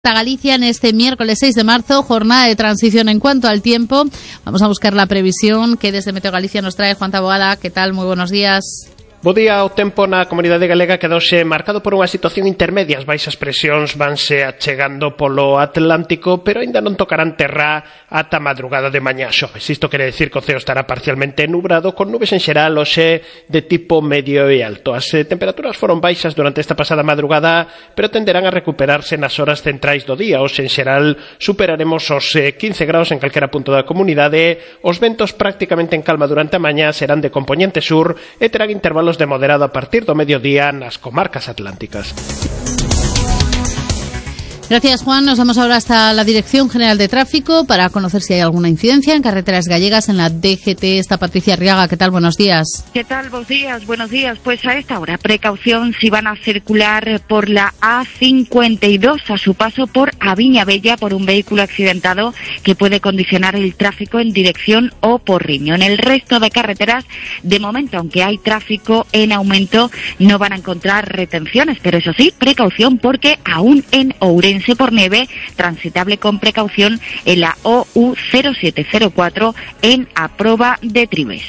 Galicia en este miércoles 6 de marzo, jornada de transición en cuanto al tiempo. Vamos a buscar la previsión que desde Meteo Galicia nos trae Juan Taboada. ¿Qué tal? Muy buenos días. Bo día, o tempo na comunidade galega quedouse marcado por unha situación intermedia. As baixas presións vanse achegando polo Atlántico, pero aínda non tocarán terra ata madrugada de mañá xoves. Isto quere decir que o ceo estará parcialmente nubrado, con nubes en xeral hoxe de tipo medio e alto. As temperaturas foron baixas durante esta pasada madrugada, pero tenderán a recuperarse nas horas centrais do día. Hoxe en xeral superaremos os 15 graus en calquera punto da comunidade. Os ventos prácticamente en calma durante a mañá serán de compoñente sur e terán intervalos de moderado a partir do mediodía nas comarcas atlánticas. Gracias, Juan. Nos vamos ahora hasta la Dirección General de Tráfico para conocer si hay alguna incidencia en carreteras gallegas. En la DGT está Patricia Arriaga. ¿Qué tal? Buenos días. ¿Qué tal? Buenos días. Pues a esta hora, precaución si van a circular por la A52 a su paso por Aviña Bella por un vehículo accidentado que puede condicionar el tráfico en dirección O Porriño. En el resto de carreteras, de momento, aunque hay tráfico en aumento, no van a encontrar retenciones, pero eso sí, precaución porque aún en Ourense por nieve, transitable con precaución en la OU 0704 en Aproba de Tribes.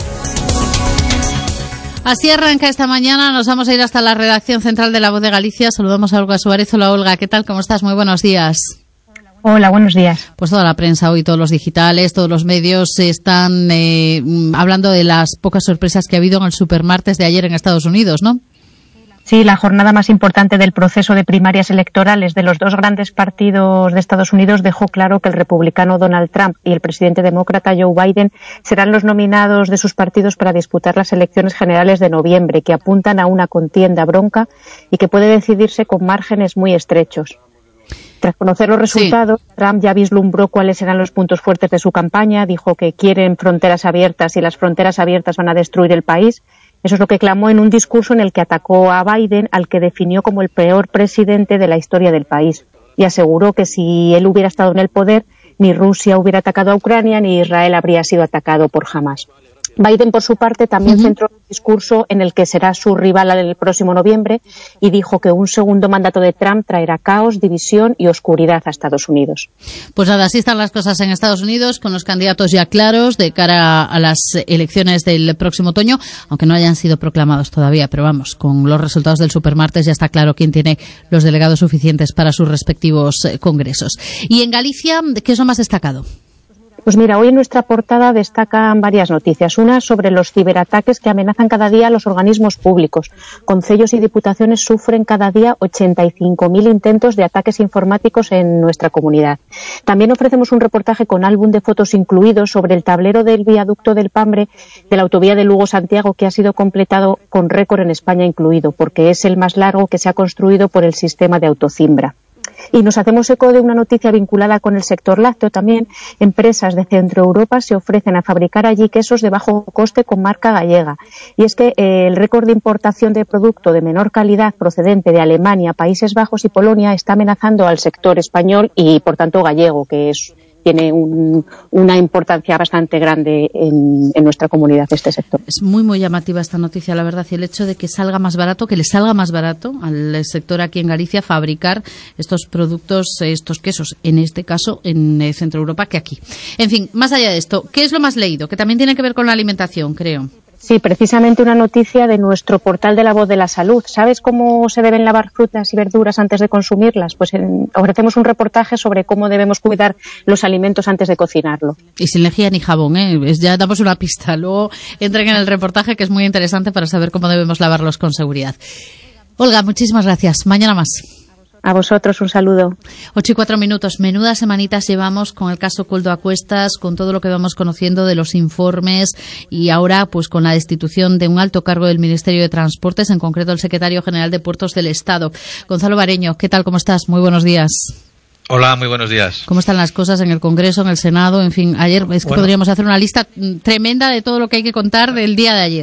Así arranca esta mañana. Nos vamos a ir hasta la redacción central de La Voz de Galicia. Saludamos a Olga Suárez. Hola, Olga, ¿qué tal? ¿Cómo estás? Muy buenos días. Hola, buenos días. Pues toda la prensa hoy, todos los digitales, todos los medios están hablando de las pocas sorpresas que ha habido en el supermartes de ayer en Estados Unidos, ¿no? Sí, la jornada más importante del proceso de primarias electorales de los dos grandes partidos de Estados Unidos dejó claro que el republicano Donald Trump y el presidente demócrata Joe Biden serán los nominados de sus partidos para disputar las elecciones generales de noviembre, que apuntan a una contienda bronca y que puede decidirse con márgenes muy estrechos. Tras conocer los resultados, sí, Trump ya vislumbró cuáles eran los puntos fuertes de su campaña, dijo que quieren fronteras abiertas y las fronteras abiertas van a destruir el país. Eso es lo que clamó en un discurso en el que atacó a Biden, al que definió como el peor presidente de la historia del país, y aseguró que si él hubiera estado en el poder, ni Rusia hubiera atacado a Ucrania, ni Israel habría sido atacado por Hamas. Biden, por su parte, también centró un discurso en el que será su rival el próximo noviembre y dijo que un segundo mandato de Trump traerá caos, división y oscuridad a Estados Unidos. Pues nada, así están las cosas en Estados Unidos, con los candidatos ya claros de cara a las elecciones del próximo otoño, aunque no hayan sido proclamados todavía, pero vamos, con los resultados del supermartes ya está claro quién tiene los delegados suficientes para sus respectivos congresos. Y en Galicia, ¿qué es lo más destacado? Pues mira, hoy en nuestra portada destacan varias noticias. Una sobre los ciberataques que amenazan cada día a los organismos públicos. Concellos y diputaciones sufren cada día 85.000 intentos de ataques informáticos en nuestra comunidad. También ofrecemos un reportaje con álbum de fotos incluido sobre el tablero del viaducto del Pambre de la autovía de Lugo-Santiago, que ha sido completado con récord en España incluido, porque es el más largo que se ha construido por el sistema de autocimbra. Y nos hacemos eco de una noticia vinculada con el sector lácteo también. Empresas de Centro Europa se ofrecen a fabricar allí quesos de bajo coste con marca gallega. Y es que el récord de importación de producto de menor calidad procedente de Alemania, Países Bajos y Polonia está amenazando al sector español y, por tanto, gallego, que tiene una importancia bastante grande en nuestra comunidad este sector. Es muy, muy llamativa esta noticia, la verdad, y el hecho de que salga más barato, que le salga más barato al sector aquí en Galicia fabricar estos productos, estos quesos, en este caso en Centro Europa, que aquí. En fin, más allá de esto, ¿qué es lo más leído? Que también tiene que ver con la alimentación, creo. Sí, precisamente una noticia de nuestro portal de La Voz de la Salud. ¿Sabes cómo se deben lavar frutas y verduras antes de consumirlas? Pues ofrecemos un reportaje sobre cómo debemos cuidar los alimentos antes de cocinarlo. Y sin lejía ni jabón, ¿eh? Ya damos una pista. Luego entren en el reportaje, que es muy interesante para saber cómo debemos lavarlos con seguridad. Olga, muchísimas gracias. Mañana más. A vosotros un saludo. 8:04. Menudas semanitas llevamos con el caso Koldo a cuestas, con todo lo que vamos conociendo de los informes y ahora pues con la destitución de un alto cargo del Ministerio de Transportes, en concreto el secretario general de Puertos del Estado. Gonzalo Bareño, ¿qué tal? ¿Cómo estás? Muy buenos días. Hola, muy buenos días. ¿Cómo están las cosas en el Congreso, en el Senado? En fin, ayer es que podríamos hacer una lista tremenda de todo lo que hay que contar del día de ayer.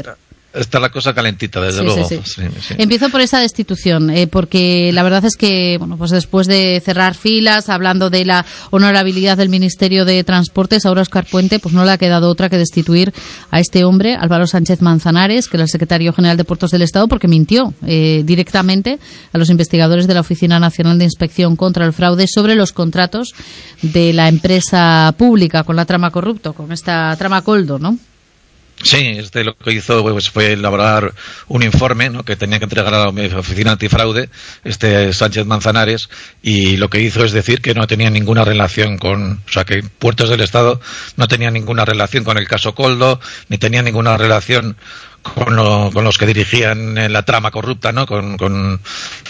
está la cosa calentita, desde luego. Sí. Empiezo por esa destitución, porque la verdad es que, bueno, pues después de cerrar filas, hablando de la honorabilidad del Ministerio de Transportes, ahora Óscar Puente, pues no le ha quedado otra que destituir a este hombre, Álvaro Sánchez Manzanares, que era el secretario general de Puertos del Estado, porque mintió directamente a los investigadores de la Oficina Nacional de Inspección contra el Fraude sobre los contratos de la empresa pública con la trama corrupto, con esta trama Coldo, ¿no? Sí, lo que hizo pues, fue elaborar un informe, ¿no?, que tenía que entregar a la Oficina Antifraude, Sánchez Manzanares, y lo que hizo es decir que no tenía ninguna relación que Puertos del Estado no tenía ninguna relación con el caso Coldo, ni tenía ninguna relación con los que dirigían la trama corrupta, ¿no? Con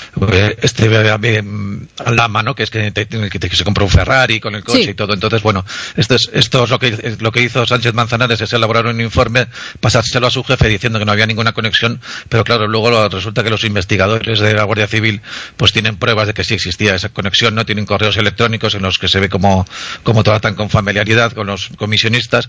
Aldama, ¿no? Que es que se compró un Ferrari con el coche, sí, y todo. Entonces, bueno, esto es lo que hizo Sánchez Manzanares, es elaborar un informe, pasárselo a su jefe diciendo que no había ninguna conexión, pero claro, luego resulta que los investigadores de la Guardia Civil pues tienen pruebas de que sí existía esa conexión, ¿no? Tienen correos electrónicos en los que se ve cómo tratan con familiaridad con los comisionistas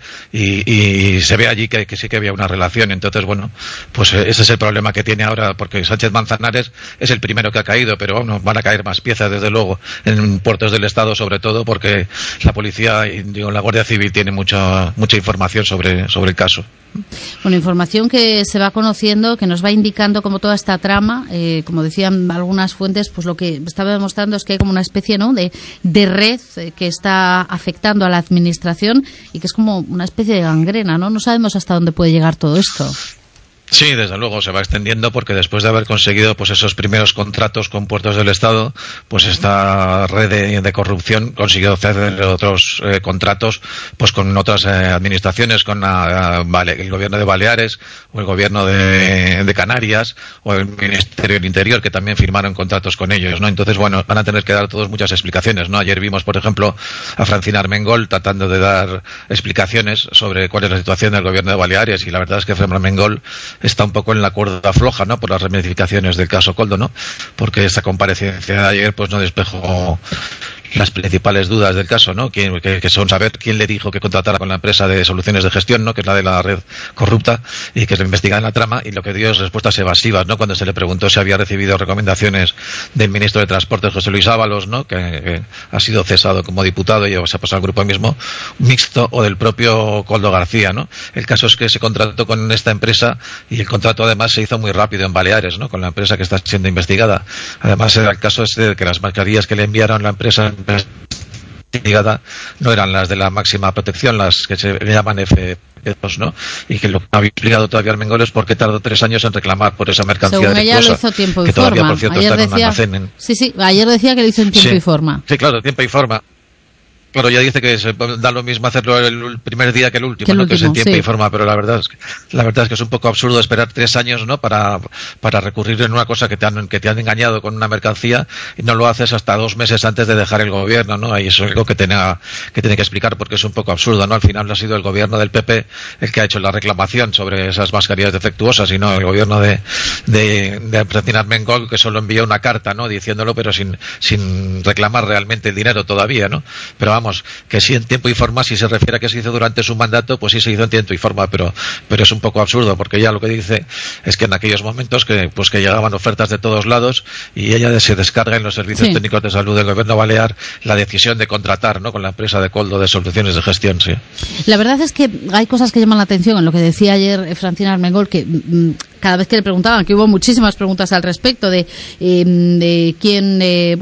y se ve allí que sí que había una relación. Entonces, bueno, pues ese es el problema que tiene ahora, porque Sánchez Manzanares es el primero que ha caído, pero bueno, van a caer más piezas, desde luego, en Puertos del Estado, sobre todo porque la policía y la Guardia Civil tiene mucha información sobre el caso. Bueno, información que se va conociendo, que nos va indicando como toda esta trama, como decían algunas fuentes, pues lo que estaba demostrando es que hay como una especie, ¿no?, de red que está afectando a la administración y que es como una especie de gangrena, ¿no? No sabemos hasta dónde puede llegar todo esto. Sí, desde luego se va extendiendo, porque después de haber conseguido pues esos primeros contratos con Puertos del Estado, pues esta red de corrupción consiguió hacer otros contratos pues con otras administraciones, con el gobierno de Baleares o el gobierno de Canarias o el Ministerio del Interior, que también firmaron contratos con ellos, ¿no? Entonces, bueno, van a tener que dar todos muchas explicaciones, ¿no? Ayer vimos, por ejemplo, a Francina Armengol tratando de dar explicaciones sobre cuál es la situación del gobierno de Baleares, y la verdad es que Francina Armengol está un poco en la cuerda floja, ¿no?, por las ramificaciones del caso Coldo, ¿no?, porque esta comparecencia de ayer pues no despejó las principales dudas del caso, ¿no?, que son saber quién le dijo que contratara con la empresa de soluciones de gestión, ¿no?, que es la de la red corrupta y que se investiga en la trama, y lo que dio es respuestas evasivas, ¿no?, cuando se le preguntó si había recibido recomendaciones del ministro de Transportes, José Luis Ábalos, ¿no?, que ha sido cesado como diputado y se ha pasado al grupo mismo mixto, o del propio Coldo García, ¿no? El caso es que se contrató con esta empresa y el contrato además se hizo muy rápido en Baleares, ¿no?, con la empresa que está siendo investigada. Además, el caso es de que las mascarillas que le enviaron la empresa investigada no eran las de la máxima protección, las que se llaman F2, ¿no? Y que lo que había explicado todavía Armengol es por qué tardó 3 años en reclamar por esa mercancía defectuosa. Según ella lo hizo tiempo y forma. Todavía, por cierto, ayer está en un almacén. Sí, ayer decía que lo hizo en tiempo y forma. Sí, claro, tiempo y forma. Claro, ya dice que se da lo mismo hacerlo el primer día que el último, ¿no?, que es en tiempo y forma, pero la verdad es que es un poco absurdo esperar 3 años, ¿no?, para recurrir en una cosa que te han engañado con una mercancía, y no lo haces hasta 2 meses antes de dejar el gobierno, ¿no? Y eso es algo que tiene que explicar, porque es un poco absurdo, ¿no? Al final ha sido el gobierno del PP el que ha hecho la reclamación sobre esas mascarillas defectuosas, y no el gobierno de Francina Armengol, que solo envió una carta, ¿no?, diciéndolo, pero sin reclamar realmente el dinero todavía, ¿no? Pero vamos, que sí en tiempo y forma, si se refiere a que se hizo durante su mandato, pues sí se hizo en tiempo y forma, pero es un poco absurdo, porque ella lo que dice es que en aquellos momentos que llegaban ofertas de todos lados, y ella se descarga en los servicios técnicos de salud del gobierno balear la decisión de contratar, ¿no?, con la empresa de Coldo de soluciones de gestión, sí. La verdad es que hay cosas que llaman la atención en lo que decía ayer Francina Armengol, que cada vez que le preguntaban, que hubo muchísimas preguntas al respecto de quién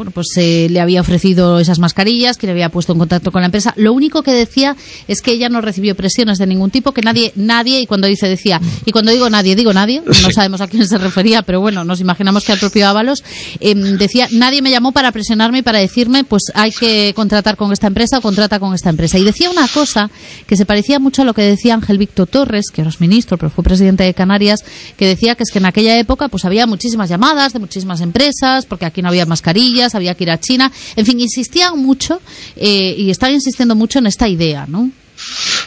le había ofrecido esas mascarillas, quién le había puesto en contacto con la empresa. Lo único que decía es que ella no recibió presiones de ningún tipo, que nadie, y cuando digo nadie, digo nadie, no sabemos a quién se refería, pero bueno, nos imaginamos que al propio Ábalos, decía, nadie me llamó para presionarme y para decirme, pues hay que contratar con esta empresa o contrata con esta empresa. Y decía una cosa que se parecía mucho a lo que decía Ángel Víctor Torres, que ahora es ministro, pero fue presidente de Canarias, que decía que es que en aquella época pues había muchísimas llamadas de muchísimas empresas, porque aquí no había mascarillas, había que ir a China, en fin, insistían mucho y están insistiendo mucho en esta idea, ¿no?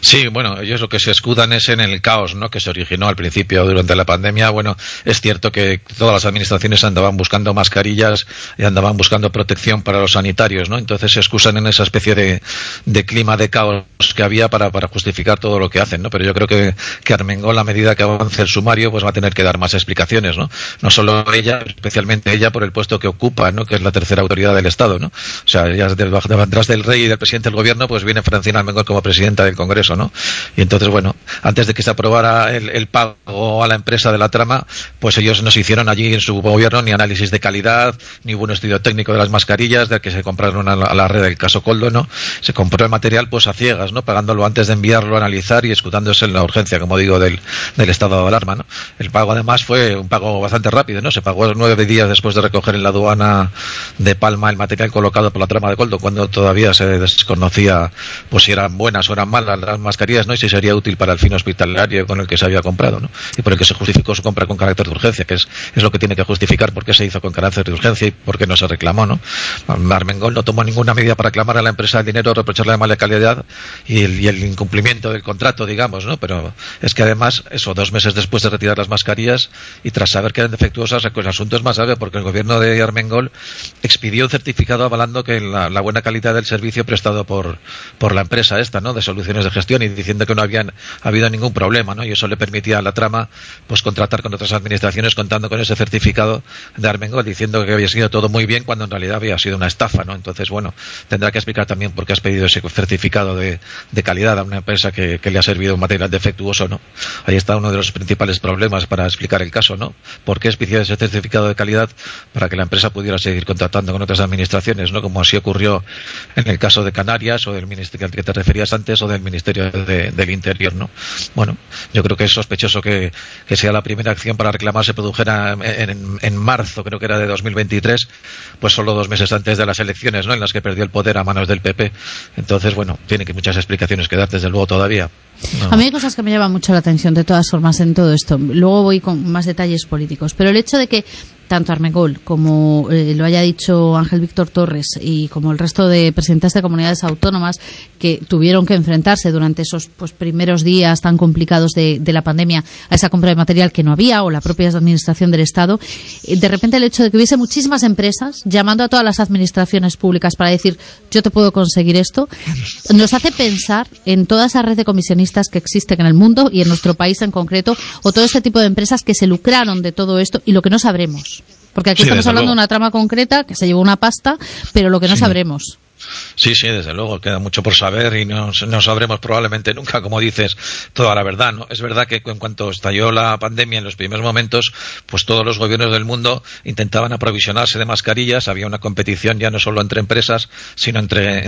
Sí, bueno, ellos lo que se escudan es en el caos, ¿no?, que se originó al principio durante la pandemia. Bueno, es cierto que todas las administraciones andaban buscando mascarillas y andaban buscando protección para los sanitarios, ¿no? Entonces se excusan en esa especie de clima de caos que había para justificar todo lo que hacen, ¿no? Pero yo creo que Armengol, a medida que avance el sumario, pues va a tener que dar más explicaciones, ¿no? No solo ella, especialmente ella por el puesto que ocupa, ¿no?, que es la tercera autoridad del Estado, ¿no? O sea, ella detrás del rey y del presidente del gobierno, pues viene Francina Armengol como presidenta del Congreso, ¿no? Y entonces, bueno, antes de que se aprobara el pago a la empresa de la trama, pues ellos no se hicieron allí en su gobierno ni análisis de calidad, ni hubo un estudio técnico de las mascarillas, de que se compraron a la red del caso Koldo, ¿no? Se compró el material pues a ciegas, ¿no?, pagándolo antes de enviarlo a analizar y escudándose en la urgencia, como digo, del estado de alarma, ¿no? El pago además fue un pago bastante rápido, ¿no? Se pagó 9 días después de recoger en la aduana de Palma el material colocado por la trama de Koldo, cuando todavía se desconocía pues si eran buenas o eran malas las mascarillas, ¿no?, y si sería útil para el fin hospitalario con el que se había comprado, ¿no?, y por el que se justificó su compra con carácter de urgencia, que es lo que tiene que justificar por qué se hizo con carácter de urgencia y por qué no se reclamó, ¿no? Armengol no tomó ninguna medida para reclamar a la empresa el dinero, reprocharle de mala calidad y el incumplimiento del contrato, digamos, ¿no? Pero es que además, 2 meses después de retirar las mascarillas y tras saber que eran defectuosas, el asunto es más grave porque el gobierno de Armengol expidió un certificado avalando que la buena calidad del servicio prestado por la empresa esta, ¿no?, de soluciones de gestión, y diciendo que no habían habido ningún problema, ¿no? Y eso le permitía a la trama pues contratar con otras administraciones contando con ese certificado de Armengol, diciendo que había sido todo muy bien cuando en realidad había sido una estafa, ¿no? Entonces, bueno, tendrá que explicar también por qué has pedido ese certificado de calidad a una empresa que le ha servido un material defectuoso, ¿no? Ahí está uno de los principales problemas para explicar el caso, ¿no? ¿Por qué expidió ese certificado de calidad para que la empresa pudiera seguir contratando con otras administraciones, ¿no?, como así ocurrió en el caso de Canarias o del ministerio al que te referías antes o del Ministerio del Interior, ¿no? Bueno, yo creo que es sospechoso que sea la primera acción para reclamar se produjera en marzo, creo que era de 2023, pues solo 2 meses antes de las elecciones, ¿no?, en las que perdió el poder a manos del PP. Entonces, bueno, tiene que muchas explicaciones que dar, desde luego, todavía. No. A mí hay cosas que me llaman mucho la atención, de todas formas, en todo esto. Luego voy con más detalles políticos. Pero el hecho de que tanto Armengol como lo haya dicho Ángel Víctor Torres y como el resto de presidentes de comunidades autónomas que tuvieron que enfrentarse durante esos primeros días tan complicados de la pandemia a esa compra de material que no había, o la propia administración del Estado, de repente el hecho de que hubiese muchísimas empresas llamando a todas las administraciones públicas para decir yo te puedo conseguir esto, nos hace pensar en toda esa red de comisionistas que existen en el mundo y en nuestro país en concreto, o todo este tipo de empresas que se lucraron de todo esto y lo que no sabremos. Porque aquí estamos hablando de una trama concreta que se llevó una pasta, pero lo que no sabremos. Sí, desde luego, queda mucho por saber y no sabremos probablemente nunca, como dices, toda la verdad, ¿no? Es verdad que en cuanto estalló la pandemia, en los primeros momentos, pues todos los gobiernos del mundo intentaban aprovisionarse de mascarillas, había una competición ya no solo entre empresas, sino entre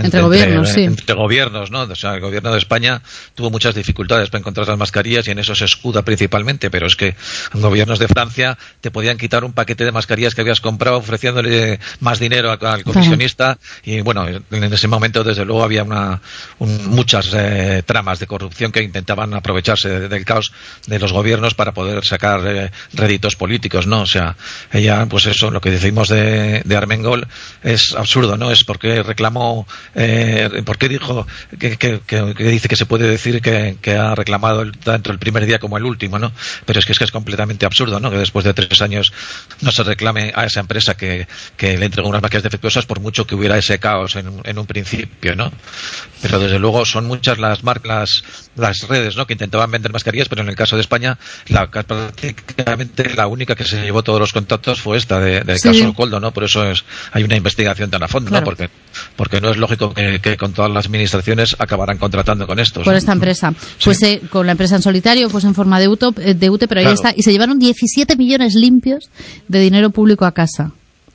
gobiernos, ¿no? O sea, el gobierno de España tuvo muchas dificultades para encontrar las mascarillas y en eso se escuda principalmente, pero es que gobiernos de Francia te podían quitar un paquete de mascarillas que habías comprado ofreciéndole más dinero al comisionista y, bueno, en ese momento, desde luego, había muchas tramas de corrupción que intentaban aprovecharse del caos de los gobiernos para poder sacar réditos políticos, ¿no? O sea, ella, pues eso, lo que decimos de Armengol es absurdo, ¿no? Es porque reclamó, porque dijo que dice que se puede decir que ha reclamado tanto el primer día como el último, ¿no? Pero es que es completamente absurdo, ¿no? Que después de 3 años no se reclame a esa empresa que le entregó unas máquinas defectuosas, por mucho que hubiera ese caos en un principio, ¿no? Pero desde luego son muchas las redes, ¿no?, que intentaban vender mascarillas, pero en el caso de España prácticamente la única que se llevó todos los contactos fue esta del caso Koldo, ¿no? Por eso hay una investigación tan a fondo, claro, ¿no? Porque no es lógico que con todas las administraciones acabaran contratando con estos. Por esta empresa. Pues con la empresa en solitario, pues en forma de UTE, pero ahí está. Y se llevaron 17 millones limpios de dinero público a casa.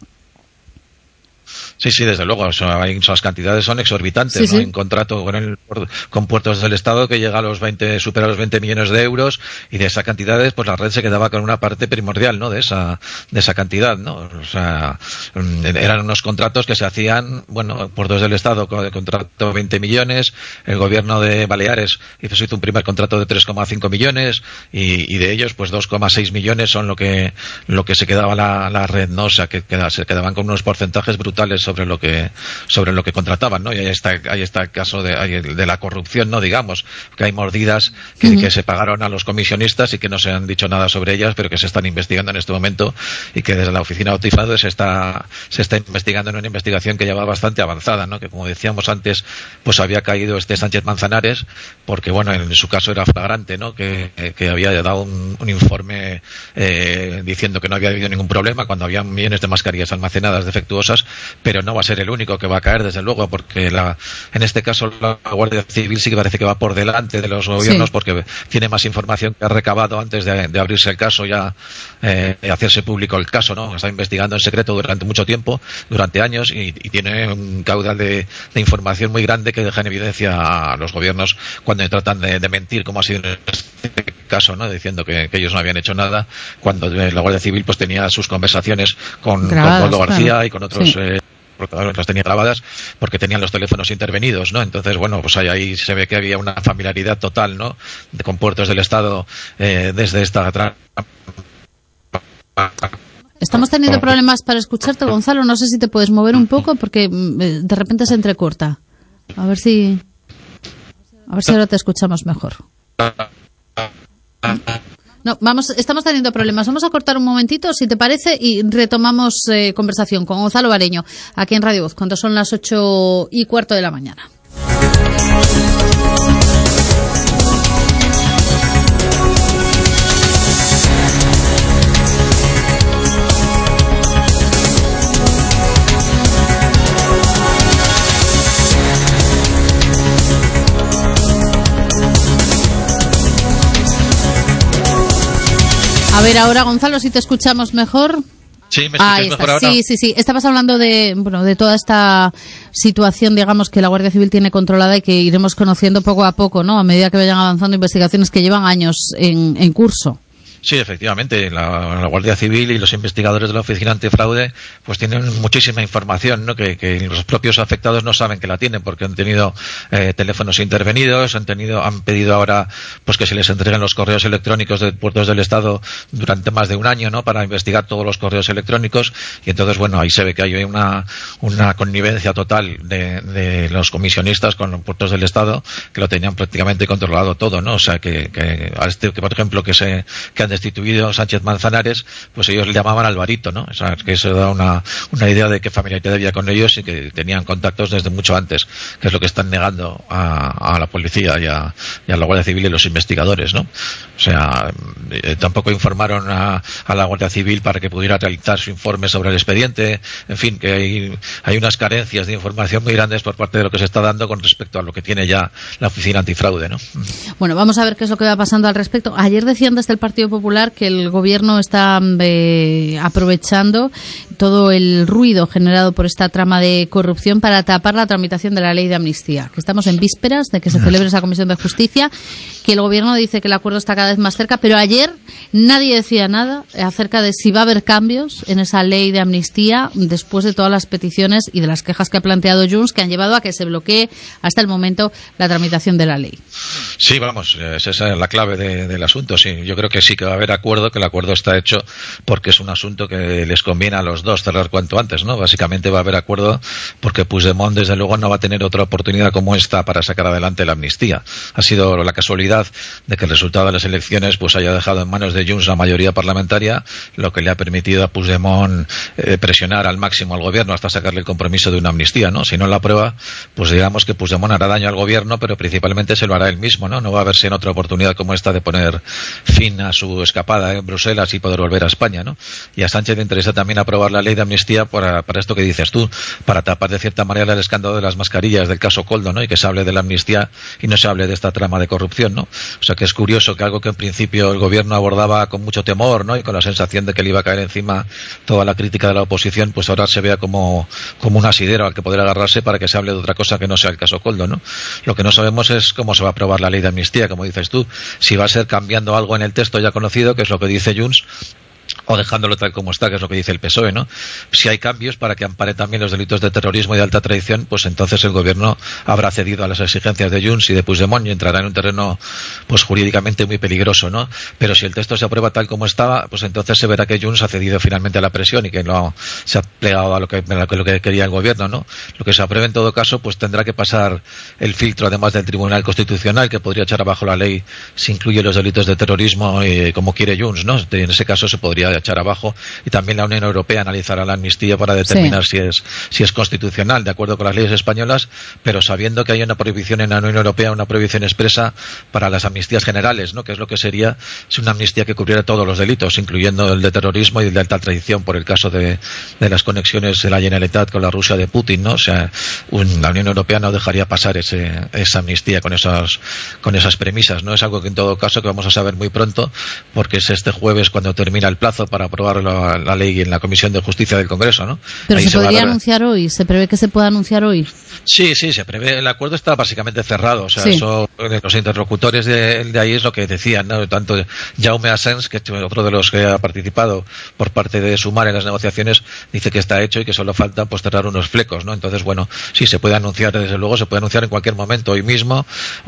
Sí, desde luego, las cantidades son exorbitantes, ¿no? Hay un contrato con Puertos del Estado que llega supera los 20 millones de euros, y de esas cantidades, pues la red se quedaba con una parte primordial, ¿no?, de esa cantidad, ¿no? O sea, eran unos contratos que se hacían, bueno, Puertos del Estado contrató 20 millones, el gobierno de Baleares hizo un primer contrato de 3,5 millones, y de ellos, pues 2,6 millones son lo que se quedaba la red, ¿no? O sea, que se quedaban con unos porcentajes brutales sobre lo que contrataban, ¿no? Y ahí está el caso de la corrupción, ¿no? Digamos que hay mordidas que se pagaron a los comisionistas y que no se han dicho nada sobre ellas, pero que se están investigando en este momento y que desde la oficina antifraude se está investigando en una investigación que ya va bastante avanzada, ¿no? Que como decíamos antes, pues había caído Sánchez Manzanares porque, bueno, en su caso era flagrante, ¿no? Que había dado un informe diciendo que no había habido ningún problema cuando había millones de mascarillas almacenadas defectuosas, pero no va a ser el único que va a caer, desde luego, porque en este caso la Guardia Civil sí que parece que va por delante de los gobiernos, porque tiene más información que ha recabado antes de abrirse el caso, ya hacerse público el caso, ¿no? Está investigando en secreto durante mucho tiempo, durante años, y tiene un caudal de información muy grande que deja en evidencia a los gobiernos cuando tratan de mentir, como ha sido en este caso, ¿no? Diciendo que ellos no habían hecho nada, cuando la Guardia Civil pues tenía sus conversaciones con Coldo García y con otros las tenía grabadas porque tenían los teléfonos intervenidos, ¿no? Entonces, bueno, pues ahí se ve que había una familiaridad total, ¿no? Con puertos del Estado desde esta trama. Estamos teniendo problemas para escucharte, Gonzalo. No sé si te puedes mover un poco porque de repente se entrecorta. A ver si ahora te escuchamos mejor. No, estamos teniendo problemas. Vamos a cortar un momentito, si te parece, y retomamos conversación con Gonzalo Bareño, aquí en Radio Voz, cuando son las 8:15 de la mañana. A ver, ahora, Gonzalo, si te escuchamos mejor. Sí, me escuchas mejor ahora. Sí. Estabas hablando de toda esta situación, digamos, que la Guardia Civil tiene controlada y que iremos conociendo poco a poco, ¿no? A medida que vayan avanzando investigaciones que llevan años en curso. Sí, efectivamente, la Guardia Civil y los investigadores de la Oficina Antifraude pues tienen muchísima información, ¿no? Que los propios afectados no saben que la tienen porque han tenido teléfonos intervenidos, han pedido ahora pues que se les entreguen los correos electrónicos de puertos del Estado durante más de un año, ¿no? Para investigar todos los correos electrónicos, y entonces, bueno, ahí se ve que hay una connivencia total de los comisionistas con los puertos del Estado, que lo tenían prácticamente controlado todo, ¿no? O sea, que por ejemplo, que han destituido Sánchez Manzanares, pues ellos le llamaban Alvarito, ¿no? O sea, que eso da una idea de qué familiaridad había con ellos y que tenían contactos desde mucho antes, que es lo que están negando a la policía y a la Guardia Civil y los investigadores, ¿no? O sea, tampoco informaron a la Guardia Civil para que pudiera realizar su informe sobre el expediente. En fin, que hay unas carencias de información muy grandes por parte de lo que se está dando con respecto a lo que tiene ya la Oficina Antifraude, ¿no? Bueno, vamos a ver qué es lo que va pasando al respecto. Ayer decían desde el Partido Popular que el gobierno está aprovechando todo el ruido generado por esta trama de corrupción para tapar la tramitación de la ley de amnistía, que estamos en vísperas de que se celebre esa comisión de justicia, que el gobierno dice que el acuerdo está cada vez más cerca, pero ayer nadie decía nada acerca de si va a haber cambios en esa ley de amnistía después de todas las peticiones y de las quejas que ha planteado Junts, que han llevado a que se bloquee hasta el momento la tramitación de la ley. Sí, vamos, esa es la clave del asunto. Sí, yo creo que sí que va a haber acuerdo, que el acuerdo está hecho porque es un asunto que les conviene a los dos cerrar cuanto antes, ¿no? Básicamente va a haber acuerdo porque Puigdemont, desde luego, no va a tener otra oportunidad como esta para sacar adelante la amnistía. Ha sido la casualidad de que el resultado de las elecciones pues haya dejado en manos de Junts la mayoría parlamentaria, lo que le ha permitido a Puigdemont presionar al máximo al gobierno hasta sacarle el compromiso de una amnistía, ¿no? Si no la aprueba, pues digamos que Puigdemont hará daño al gobierno, pero principalmente se lo hará él mismo, ¿no? No va a verse en otra oportunidad como esta de poner fin a su escapada en Bruselas y poder volver a España, ¿no? Y a Sánchez le interesa también aprobar la ley de amnistía para esto que dices tú, para tapar de cierta manera el escándalo de las mascarillas del caso Coldo, ¿no? Y que se hable de la amnistía y no se hable de esta trama de corrupción, ¿no? O sea que es curioso que algo que en principio el gobierno abordaba con mucho temor, ¿no? Y con la sensación de que le iba a caer encima toda la crítica de la oposición, pues ahora se vea como un asidero al que poder agarrarse para que se hable de otra cosa que no sea el caso Coldo, ¿no? Lo que no sabemos es cómo se va a aprobar la ley de amnistía, como dices tú, si va a ser cambiando algo en el texto ya conocido, que es lo que dice Junts, o dejándolo tal como está, que es lo que dice el PSOE, ¿no? Si hay cambios para que ampare también los delitos de terrorismo y de alta traición, pues entonces el gobierno habrá cedido a las exigencias de Junts y de Puigdemont y entrará en un terreno pues jurídicamente muy peligroso, ¿no? Pero si el texto se aprueba tal como estaba, pues entonces se verá que Junts ha cedido finalmente a la presión y que no se ha plegado a lo que quería el gobierno, ¿no? Lo que se apruebe en todo caso, pues tendrá que pasar el filtro además del Tribunal Constitucional, que podría echar abajo la ley si incluye los delitos de terrorismo como quiere Junts, ¿no? En ese caso se podría echar abajo, y también la Unión Europea analizará la amnistía para determinar si es constitucional de acuerdo con las leyes españolas, pero sabiendo que hay una prohibición en la Unión Europea, una prohibición expresa para las amnistías generales, ¿no? Que es lo que sería si una amnistía que cubriera todos los delitos, incluyendo el de terrorismo y el de alta traición, por el caso de las conexiones de la Generalitat con la Rusia de Putin, ¿no? O sea, la Unión Europea no dejaría pasar esa amnistía con esas premisas, ¿no? Es algo que en todo caso que vamos a saber muy pronto, porque es este jueves cuando termina el plazo para aprobar la ley en la Comisión de Justicia del Congreso, ¿no? Pero ahí se podría anunciar hoy, ¿se prevé que se pueda anunciar hoy? Sí, se prevé, el acuerdo está básicamente cerrado, o sea, eso, los interlocutores de ahí es lo que decían, ¿no? Tanto Jaume Asens, que es otro de los que ha participado por parte de Sumar en las negociaciones, dice que está hecho y que solo falta pues cerrar unos flecos, ¿no? Entonces, bueno, sí, se puede anunciar, desde luego, se puede anunciar en cualquier momento, hoy mismo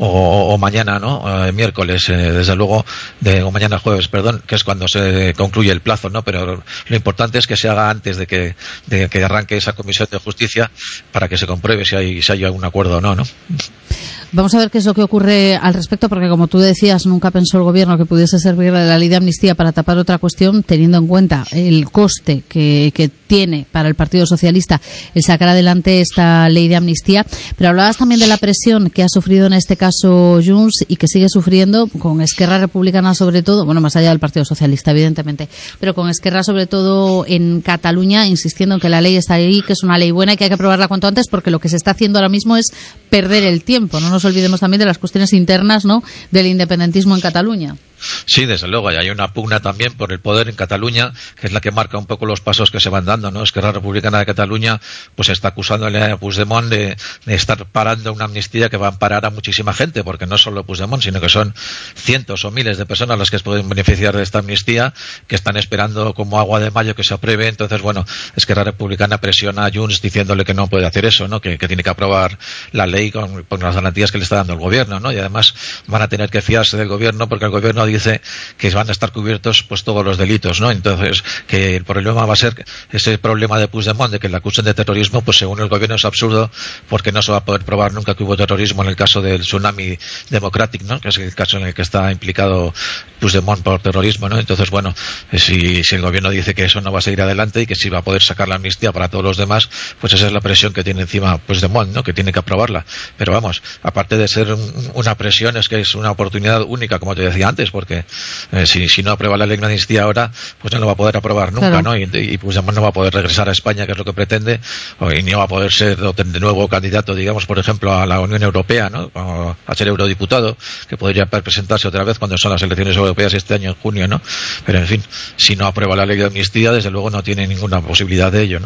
o mañana, ¿no? Miércoles, desde luego, o mañana jueves, perdón, que es cuando se concluye el plazo, ¿no? Pero lo importante es que se haga antes de que arranque esa Comisión de Justicia para que se compruebe si hay algún acuerdo o no, ¿no? Vamos a ver qué es lo que ocurre al respecto, porque como tú decías, nunca pensó el gobierno que pudiese servir la ley de amnistía para tapar otra cuestión, teniendo en cuenta el coste que tiene para el Partido Socialista el sacar adelante esta ley de amnistía. Pero hablabas también de la presión que ha sufrido en este caso Junts y que sigue sufriendo con Esquerra Republicana sobre todo, bueno, más allá del Partido Socialista, evidentemente, pero con Esquerra sobre todo en Cataluña, insistiendo en que la ley está ahí, que es una ley buena y que hay que aprobarla cuanto antes, porque lo que se está haciendo ahora mismo es perder el tiempo. No nos olvidemos también de las cuestiones internas, ¿no?, del independentismo en Cataluña. Sí, desde luego, y hay una pugna también por el poder en Cataluña, que es la que marca un poco los pasos que se van dando, ¿no? Esquerra Republicana de Cataluña pues está acusándole a Puigdemont de estar parando una amnistía que va a amparar a muchísima gente, porque no solo Puigdemont, sino que son cientos o miles de personas las que se pueden beneficiar de esta amnistía, que están esperando como agua de mayo que se apruebe. Entonces, bueno, Esquerra Republicana presiona a Junts diciéndole que no puede hacer eso, ¿no? Que tiene que aprobar la ley con las garantías que le está dando el gobierno, ¿no? Y además van a tener que fiarse del gobierno, porque el gobierno dice que van a estar cubiertos pues todos los delitos, ¿no? Entonces, que el problema va a ser ese problema de Puigdemont, de que la acusen de terrorismo, pues según el gobierno es absurdo, porque no se va a poder probar nunca que hubo terrorismo en el caso del Tsunami Democratic, ¿no? Que es el caso en el que está implicado Puigdemont por terrorismo, ¿no? Entonces, bueno, si el gobierno dice que eso no va a seguir adelante y que sí va a poder sacar la amnistía para todos los demás, pues esa es la presión que tiene encima Puigdemont, ¿no? Que tiene que aprobarla. Pero vamos, aparte de ser una presión, es que es una oportunidad única, como te decía antes, porque si no aprueba la ley de amnistía ahora, pues no lo va a poder aprobar nunca, claro, ¿no? Y Puigdemont no va a poder regresar a España, que es lo que pretende, y no va a poder ser de nuevo candidato, digamos, por ejemplo, a la Unión Europea, ¿no? A ser eurodiputado, que podría presentarse otra vez cuando son las elecciones europeas este año en junio, ¿no? Pero en fin, si no aprueba la ley de amnistía, desde luego no tiene ninguna posibilidad de ello, ¿no?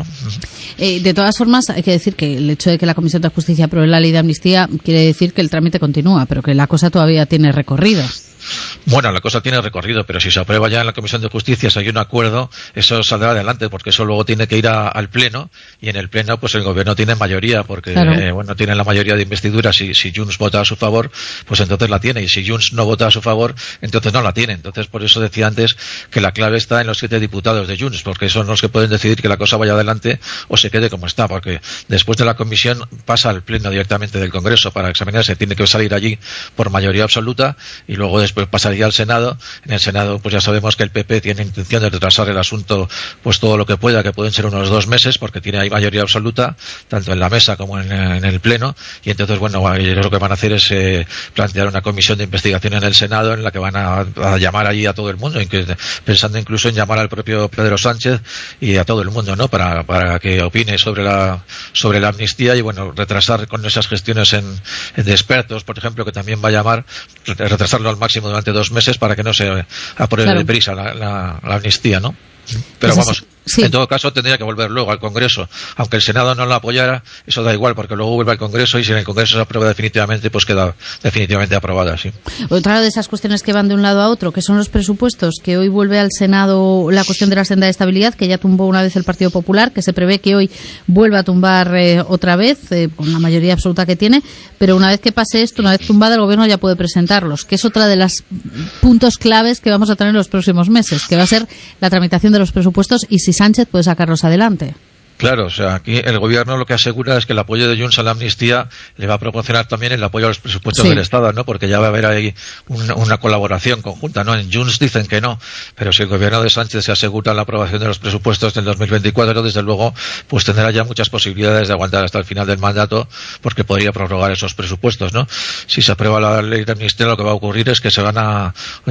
De todas formas, hay que decir que el hecho de que la Comisión de Justicia apruebe la ley de amnistía quiere decir que el trámite continúa, pero que la cosa todavía tiene recorrido. Bueno, la cosa tiene recorrido, pero si se aprueba ya en la Comisión de Justicia, si hay un acuerdo, eso saldrá adelante, porque eso luego tiene que ir al Pleno, y en el Pleno pues el gobierno tiene mayoría, porque claro, tiene la mayoría de investidura. Si Junts vota a su favor, pues entonces la tiene, y si Junts no vota a su favor, entonces no la tiene. Entonces, por eso decía antes que la clave está en los 7 diputados de Junts, porque son los que pueden decidir que la cosa vaya adelante o se quede como está, porque después de la Comisión pasa al Pleno directamente del Congreso para examinarse, tiene que salir allí por mayoría absoluta, y luego después pasaría al Senado. En el Senado pues ya sabemos que el PP tiene intención de retrasar el asunto pues todo lo que pueda, que pueden ser unos 2 meses, porque tiene ahí mayoría absoluta tanto en la mesa como en el Pleno, y entonces bueno, lo que van a hacer es plantear una comisión de investigación en el Senado en la que van a llamar allí a todo el mundo, pensando incluso en llamar al propio Pedro Sánchez y a todo el mundo, ¿no? Para que opine sobre la amnistía, y bueno, retrasar con esas gestiones de expertos, por ejemplo, que también va a llamar, retrasarlo al máximo durante 2 meses para que no se apruebe deprisa la amnistía, ¿no? Pero vamos, Sí. En todo caso, tendría que volver luego al Congreso. Aunque el Senado no lo apoyara, eso da igual, porque luego vuelve al Congreso y si en el Congreso se aprueba definitivamente, pues queda definitivamente aprobada, sí. Otra de esas cuestiones que van de un lado a otro, que son los presupuestos, que hoy vuelve al Senado la cuestión de la senda de estabilidad, que ya tumbó una vez el Partido Popular, que se prevé que hoy vuelva a tumbar otra vez, con la mayoría absoluta que tiene, pero una vez que pase esto, una vez tumbada, el Gobierno ya puede presentarlos, que es otra de los puntos claves que vamos a tener en los próximos meses, que va a ser la tramitación de los presupuestos y si Sánchez puede sacarlos adelante. Claro, o sea, aquí el Gobierno lo que asegura es que el apoyo de Junts a la amnistía le va a proporcionar también el apoyo a los presupuestos del Estado, ¿no? Porque ya va a haber ahí una colaboración conjunta, ¿no? En Junts dicen que no, pero si el Gobierno de Sánchez se asegura la aprobación de los presupuestos del 2024, desde luego, pues tendrá ya muchas posibilidades de aguantar hasta el final del mandato, porque podría prorrogar esos presupuestos, ¿no? Si se aprueba la ley de amnistía, lo que va a ocurrir es que va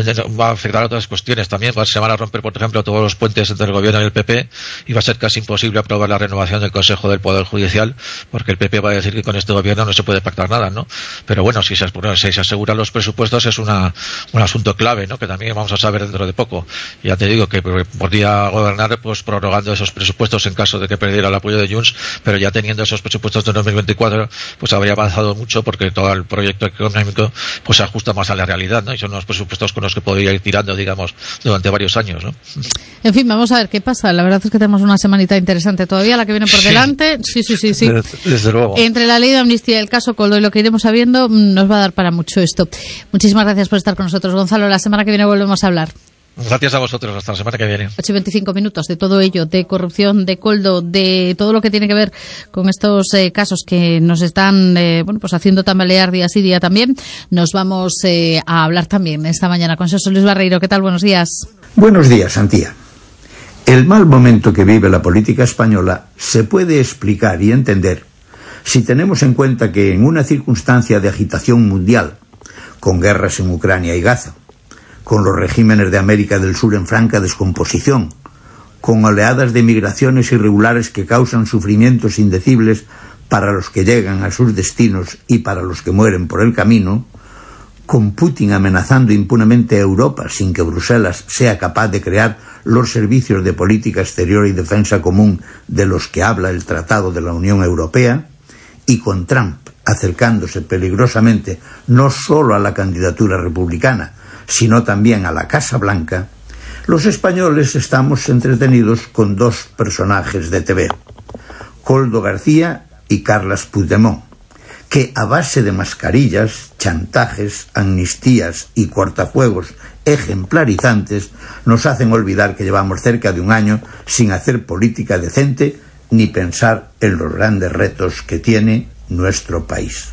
a afectar a otras cuestiones también, se van a romper, por ejemplo, todos los puentes entre el Gobierno y el PP, y va a ser casi imposible aprobar la renovación del Consejo del Poder Judicial, porque el PP va a decir que con este gobierno no se puede pactar nada, ¿no? Pero bueno, si se aseguran los presupuestos es un asunto clave, ¿no? Que también vamos a saber dentro de poco. Ya te digo que podría gobernar pues prorrogando esos presupuestos en caso de que perdiera el apoyo de Junts, pero ya teniendo esos presupuestos de 2024 pues habría avanzado mucho, porque todo el proyecto económico pues se ajusta más a la realidad, ¿no? Y son unos presupuestos con los que podría ir tirando, digamos, durante varios años, ¿no? En fin, vamos a ver qué pasa. La verdad es que tenemos una semanita interesante todavía, la que viene por delante. Sí. Desde luego. Entre la ley de amnistía y el caso Koldo y lo que iremos sabiendo, nos va a dar para mucho esto. Muchísimas gracias por estar con nosotros, Gonzalo. La semana que viene volvemos a hablar. Gracias a vosotros, hasta la semana que viene. 8:25 de todo ello, de corrupción, de Koldo, de todo lo que tiene que ver con estos casos que nos están pues haciendo tambalear día sí día también. Nos vamos a hablar también esta mañana con José Luis Barreiro. ¿Qué tal? Buenos días. Buenos días, Antía. El mal momento que vive la política española se puede explicar y entender si tenemos en cuenta que en una circunstancia de agitación mundial, con guerras en Ucrania y Gaza, con los regímenes de América del Sur en franca descomposición, con oleadas de migraciones irregulares que causan sufrimientos indecibles para los que llegan a sus destinos y para los que mueren por el camino, con Putin amenazando impunemente a Europa sin que Bruselas sea capaz de crear los servicios de política exterior y defensa común de los que habla el Tratado de la Unión Europea, y con Trump acercándose peligrosamente no solo a la candidatura republicana, sino también a la Casa Blanca, los españoles estamos entretenidos con dos personajes de TV, Koldo García y Carles Puigdemont, que a base de mascarillas, chantajes, amnistías y cortafuegos ejemplarizantes nos hacen olvidar que llevamos cerca de un año sin hacer política decente ni pensar en los grandes retos que tiene nuestro país.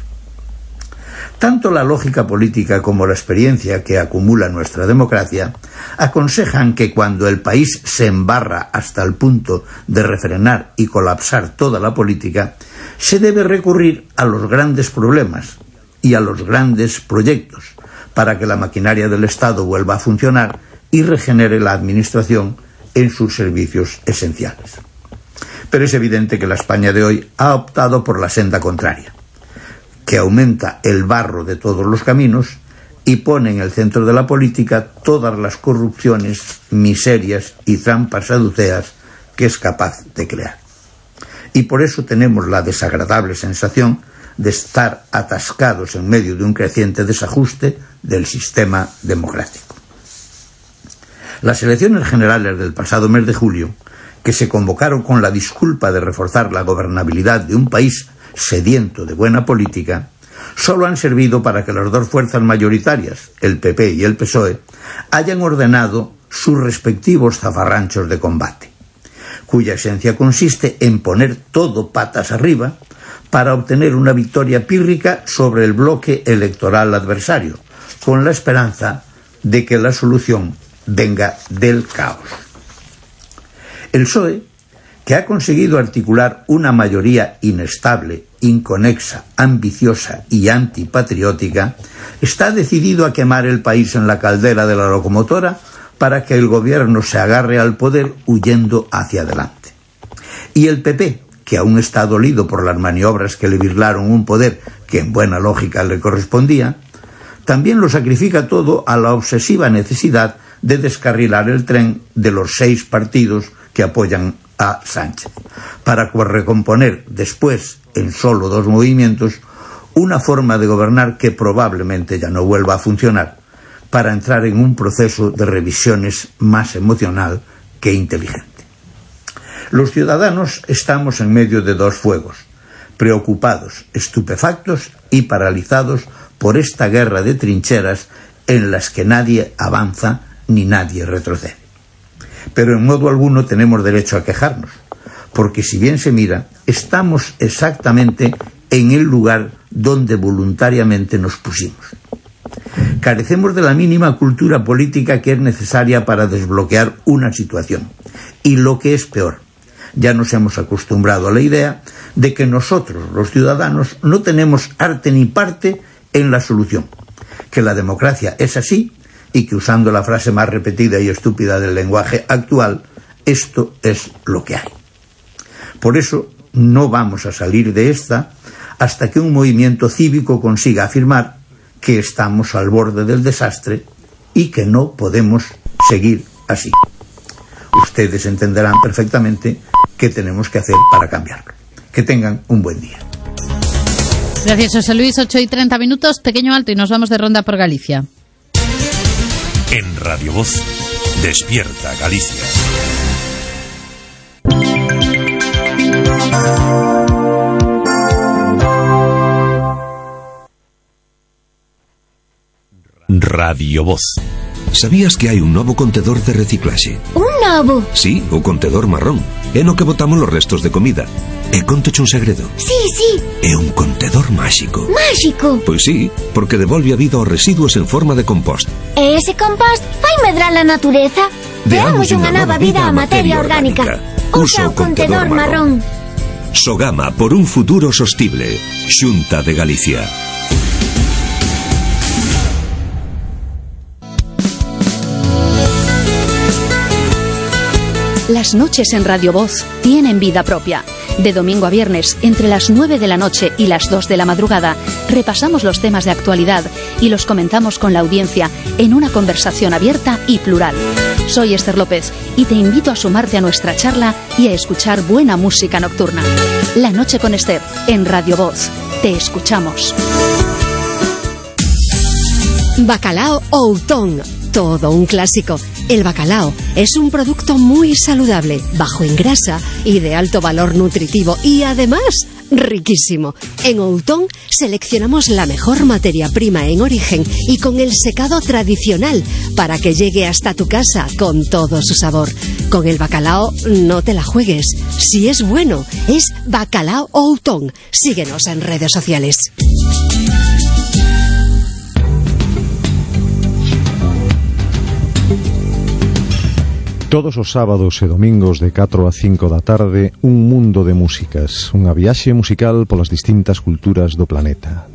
Tanto la lógica política como la experiencia que acumula nuestra democracia aconsejan que cuando el país se embarra hasta el punto de refrenar y colapsar toda la política, se debe recurrir a los grandes problemas y a los grandes proyectos para que la maquinaria del Estado vuelva a funcionar y regenere la administración en sus servicios esenciales. Pero es evidente que la España de hoy ha optado por la senda contraria, que aumenta el barro de todos los caminos y pone en el centro de la política todas las corrupciones, miserias y trampas saduceas que es capaz de crear. Y por eso tenemos la desagradable sensación de estar atascados en medio de un creciente desajuste del sistema democrático. Las elecciones generales del pasado mes de julio, que se convocaron con la disculpa de reforzar la gobernabilidad de un país sediento de buena política, solo han servido para que las dos fuerzas mayoritarias, el PP y el PSOE, hayan ordenado sus respectivos zafarranchos de combate, cuya esencia consiste en poner todo patas arriba para obtener una victoria pírrica sobre el bloque electoral adversario, con la esperanza de que la solución venga del caos. El PSOE, que ha conseguido articular una mayoría inestable, inconexa, ambiciosa y antipatriótica, está decidido a quemar el país en la caldera de la locomotora para que el gobierno se agarre al poder huyendo hacia adelante. Y el PP, que aún está dolido por las maniobras que le birlaron un poder que en buena lógica le correspondía, también lo sacrifica todo a la obsesiva necesidad de descarrilar el tren de los 6 partidos que apoyan a Sánchez, para recomponer después, en solo 2 movimientos, una forma de gobernar que probablemente ya no vuelva a funcionar, para entrar en un proceso de revisiones más emocional que inteligente. Los ciudadanos estamos en medio de 2 fuegos, preocupados, estupefactos y paralizados por esta guerra de trincheras en las que nadie avanza ni nadie retrocede. Pero en modo alguno tenemos derecho a quejarnos, porque si bien se mira, estamos exactamente en el lugar donde voluntariamente nos pusimos. Carecemos de la mínima cultura política que es necesaria para desbloquear una situación. Y lo que es peor, ya nos hemos acostumbrado a la idea de que nosotros, los ciudadanos, no tenemos arte ni parte en la solución, que la democracia es así y que, usando la frase más repetida y estúpida del lenguaje actual, esto es lo que hay. Por eso no vamos a salir de esta hasta que un movimiento cívico consiga afirmar que estamos al borde del desastre y que no podemos seguir así. Ustedes entenderán perfectamente qué tenemos que hacer para cambiarlo. Que tengan un buen día. Gracias, José Luis. 8:30, pequeño alto y nos vamos de ronda por Galicia. En Radio Voz, Despierta Galicia. Radio Voz. Sabías que hai un novo contedor de reciclaxe? Un novo? Sí, o contedor marrón. É no que botamos os restos de comida. E contoche un segredo. Sí. É un contedor máxico. Máxico? Pois sí, porque devolve a vida aos residuos en forma de compost. E ese compost fai medrar a natureza? Deamos unha nova vida á materia orgánica. Usa o contedor marrón. Sogama por un futuro sostible. Xunta de Galicia. Las noches en Radio Voz tienen vida propia. De domingo a viernes, entre las 9 de la noche y las 2 de la madrugada, repasamos los temas de actualidad y los comentamos con la audiencia en una conversación abierta y plural. Soy Esther López y te invito a sumarte a nuestra charla y a escuchar buena música nocturna. La noche con Esther, en Radio Voz. Te escuchamos. Bacalao Outón, todo un clásico. El bacalao es un producto muy saludable, bajo en grasa y de alto valor nutritivo y además riquísimo. En Outón seleccionamos la mejor materia prima en origen y con el secado tradicional para que llegue hasta tu casa con todo su sabor. Con el bacalao no te la juegues. Si es bueno, es Bacalao Outón. Síguenos en redes sociales. Todos os sábados e domingos de 4 a 5 da tarde, un mundo de músicas, unha viaxe musical polas distintas culturas do planeta.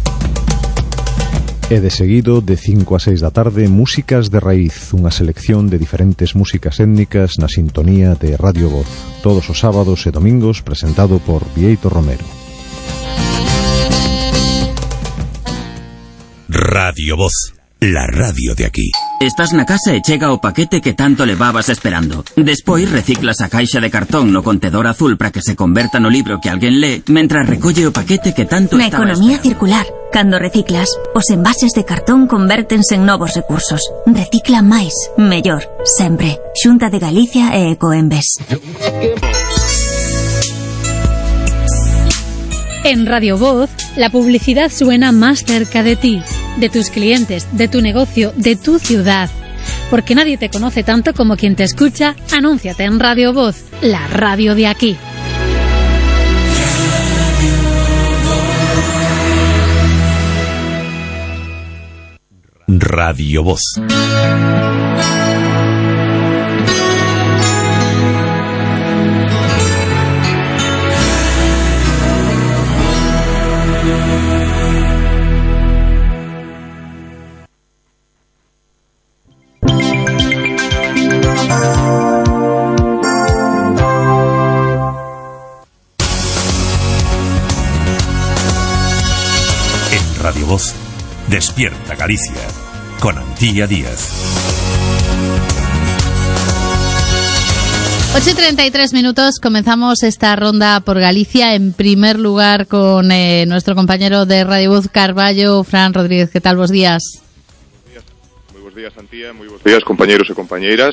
E de seguido, de 5 a 6 da tarde, Músicas de Raíz, unha selección de diferentes músicas étnicas na sintonía de Radio Voz. Todos os sábados e domingos, presentado por Bieito Romero. Radio Voz, la radio de aquí. Estás na casa e chega o paquete que tanto levabas esperando. Despois reciclas a caixa de cartón no contedor azul para que se converta no libro que alguén lee, mentras recolle o paquete que tanto na estaba economía esperando. Circular. Cando reciclas, os envases de cartón convértense en novos recursos. Recicla máis, mellor, sempre. Xunta de Galicia e Ecoembes. En Radio Voz, la publicidad suena más cerca de ti, de tus clientes, de tu negocio, de tu ciudad. Porque nadie te conoce tanto como quien te escucha. Anúnciate en Radio Voz, la radio de aquí. Radio Voz. En Radio Voz, Despierta Galicia, con Antía Díaz. 8:33 minutos, comenzamos esta ronda por Galicia, en primer lugar con nuestro compañero de Radio Voz Carballo, Fran Rodríguez. ¿Qué tal? Buenos días. Moi bons días, Antía, moi bons días, compañeros e compañeiras.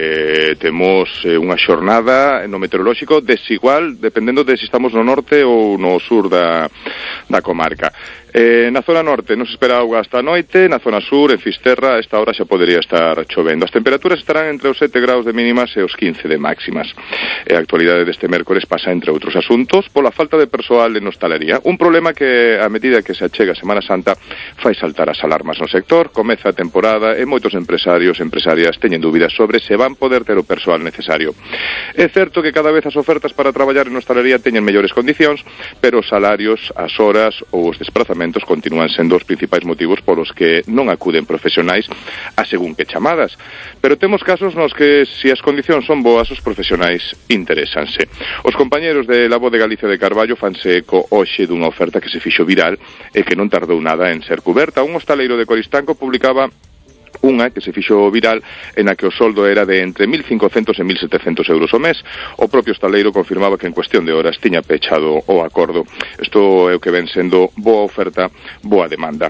Temos unha xornada no meteorolóxico desigual, dependendo de se estamos no norte ou no sur da comarca. Na zona norte non se espera auga hasta a noite, na zona sur, en Fisterra, a esta hora xa podería estar chovendo. As temperaturas estarán entre os 7 graus de mínimas e os 15 de máximas. A actualidade deste mércores pasa, entre outros asuntos, pola falta de persoal en hostalería. Un problema que, a medida que se achega a Semana Santa, fai saltar as alarmas no sector. Comeza a temporada e moitos empresarios e empresarias teñen dúbidas sobre se van poder ter o persoal necesario. É certo que cada vez as ofertas para traballar en hostalería teñen mellores condicións, pero os salarios, as horas ou os desprazamentos continúan sendo os principais motivos polos que non acuden profesionais a según que chamadas. Pero temos casos nos que, se as condicións son boas, os profesionais interésanse. Os compañeros de La Voz de Galicia de Carballo fanse eco hoxe dunha oferta que se fixo viral e que non tardou nada en ser cuberta. Un hostaleiro de Coristanco publicaba unha que se fixo viral en a que o soldo era de entre 1.500 e 1.700 euros ao mes. O propio hostaleiro confirmaba que en cuestión de horas tiña pechado o acordo. Isto é o que ven sendo boa oferta, boa demanda.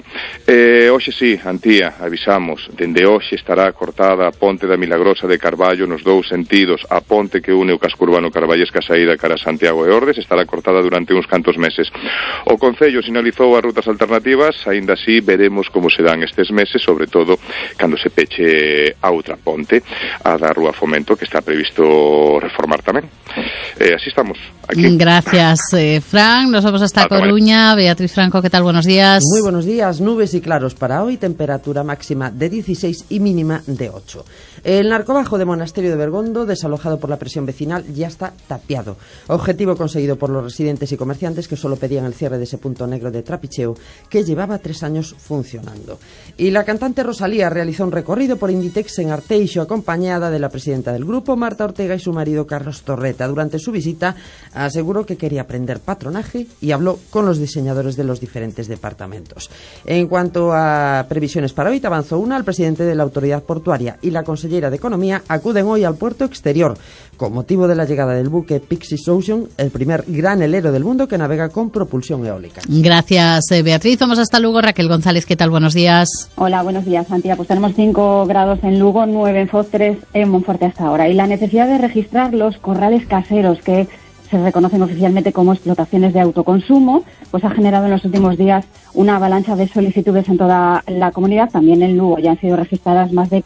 Hoxe sí, Antía, avisamos, dende hoxe estará cortada a ponte da Milagrosa de Carballo nos dous sentidos. A ponte que une o casco urbano carballesca saída cara a Santiago de Ordes estará cortada durante uns cantos meses. O Concello sinalizou as rutas alternativas, aínda así veremos como se dan estes meses, sobre todo cando se peche a outra ponte, a da Rúa Fomento, que está previsto reformar tamén. Así estamos, aquí. Gracias, Fran. Nos vamos hasta Coruña. Beatriz Franco, ¿qué tal? Buenos días. Muy buenos días. Nubes y claros para hoy, temperatura máxima de 16 y mínima de 8. El narcobajo de Monasterio de Bergondo, desalojado por la presión vecinal, ya está tapiado. Objetivo conseguido por los residentes y comerciantes que solo pedían el cierre de ese punto negro de trapicheo que llevaba 3 años funcionando. Y la cantante Rosalía realizó un recorrido por Inditex en Arteixo, acompañada de la presidenta del grupo, Marta Ortega, y su marido, Carlos Torreta. Durante su visita aseguró que quería aprender patronaje y habló con los diseñadores de los diferentes departamentos. En cuanto a previsiones para hoy, avanzó una. El presidente de la Autoridad Portuaria y la consellera de Economía acuden hoy al puerto exterior con motivo de la llegada del buque Pyxis Ocean, el primer gran velero del mundo que navega con propulsión eólica. Gracias, Beatriz. Vamos hasta Lugo. Raquel González, ¿qué tal? Buenos días. Hola, buenos días, Santiago. Pues tenemos 5 grados en Lugo, 9 en Foz, 3 en Monforte hasta ahora. Y la necesidad de registrar los corrales caseros que se reconocen oficialmente como explotaciones de autoconsumo, pues ha generado en los últimos días una avalancha de solicitudes en toda la comunidad. También en Lugo ya han sido registradas más de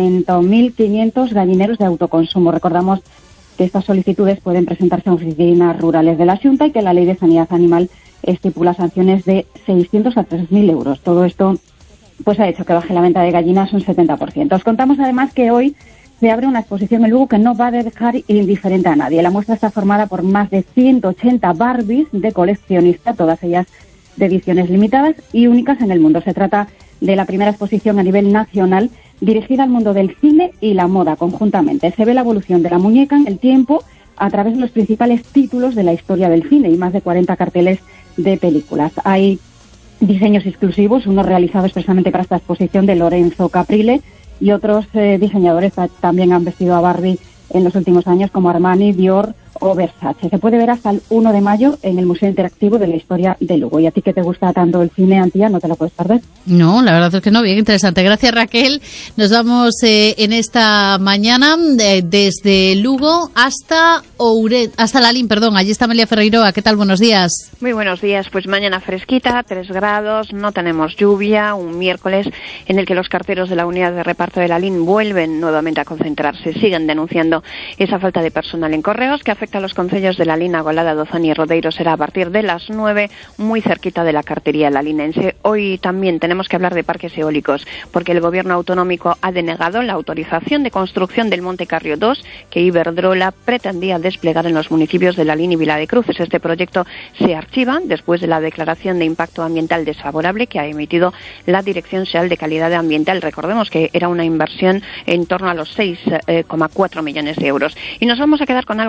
40.500 gallineros de autoconsumo. Recordamos que estas solicitudes pueden presentarse en oficinas rurales de la Xunta y que la Ley de Sanidad Animal estipula sanciones de 600 a 3.000 euros. Todo esto pues ha hecho que baje la venta de gallinas un 70%. Os contamos además que hoy se abre una exposición en Lugo que no va a dejar indiferente a nadie. La muestra está formada por más de 180 Barbies de coleccionista, todas ellas de ediciones limitadas y únicas en el mundo. Se trata de la primera exposición a nivel nacional dirigida al mundo del cine y la moda conjuntamente. Se ve la evolución de la muñeca en el tiempo a través de los principales títulos de la historia del cine y más de 40 carteles de películas. Hay diseños exclusivos, uno realizado expresamente para esta exposición de Lorenzo Caprile, y otros diseñadores también han vestido a Barbie en los últimos años, como Armani, Dior o Versace. Se puede ver hasta el 1 de mayo en el Museo Interactivo de la Historia de Lugo. Y a ti que te gusta tanto el cine, Antía, no te la puedes perder. No, la verdad es que no, bien interesante. Gracias, Raquel. Nos vamos en esta mañana desde Lugo hasta hasta Lalín, perdón. Allí está Amelia Ferreiroa. ¿Qué tal? Buenos días. Muy buenos días. Pues mañana fresquita, 3 grados, no tenemos lluvia, un miércoles en el que los carteros de la unidad de reparto de Lalín vuelven nuevamente a concentrarse. Siguen denunciando esa falta de personal en correos que afecta a los concellos de Lalín, Agolada, Dozón y Rodeiro. Será a partir de las 9, muy cerquita de la cartería lalinense. Hoy también tenemos que hablar de parques eólicos, porque el gobierno autonómico ha denegado la autorización de construcción del Monte Carrio 2, que Iberdrola pretendía desplegar en los municipios de Lalín y Viladecruces. Este proyecto se archiva después de la declaración de impacto ambiental desfavorable que ha emitido la Dirección Xeral de Calidad Ambiental. Recordemos que era una inversión en torno a los 6,4 millones de euros. Y nos vamos a quedar con algo muy dulce,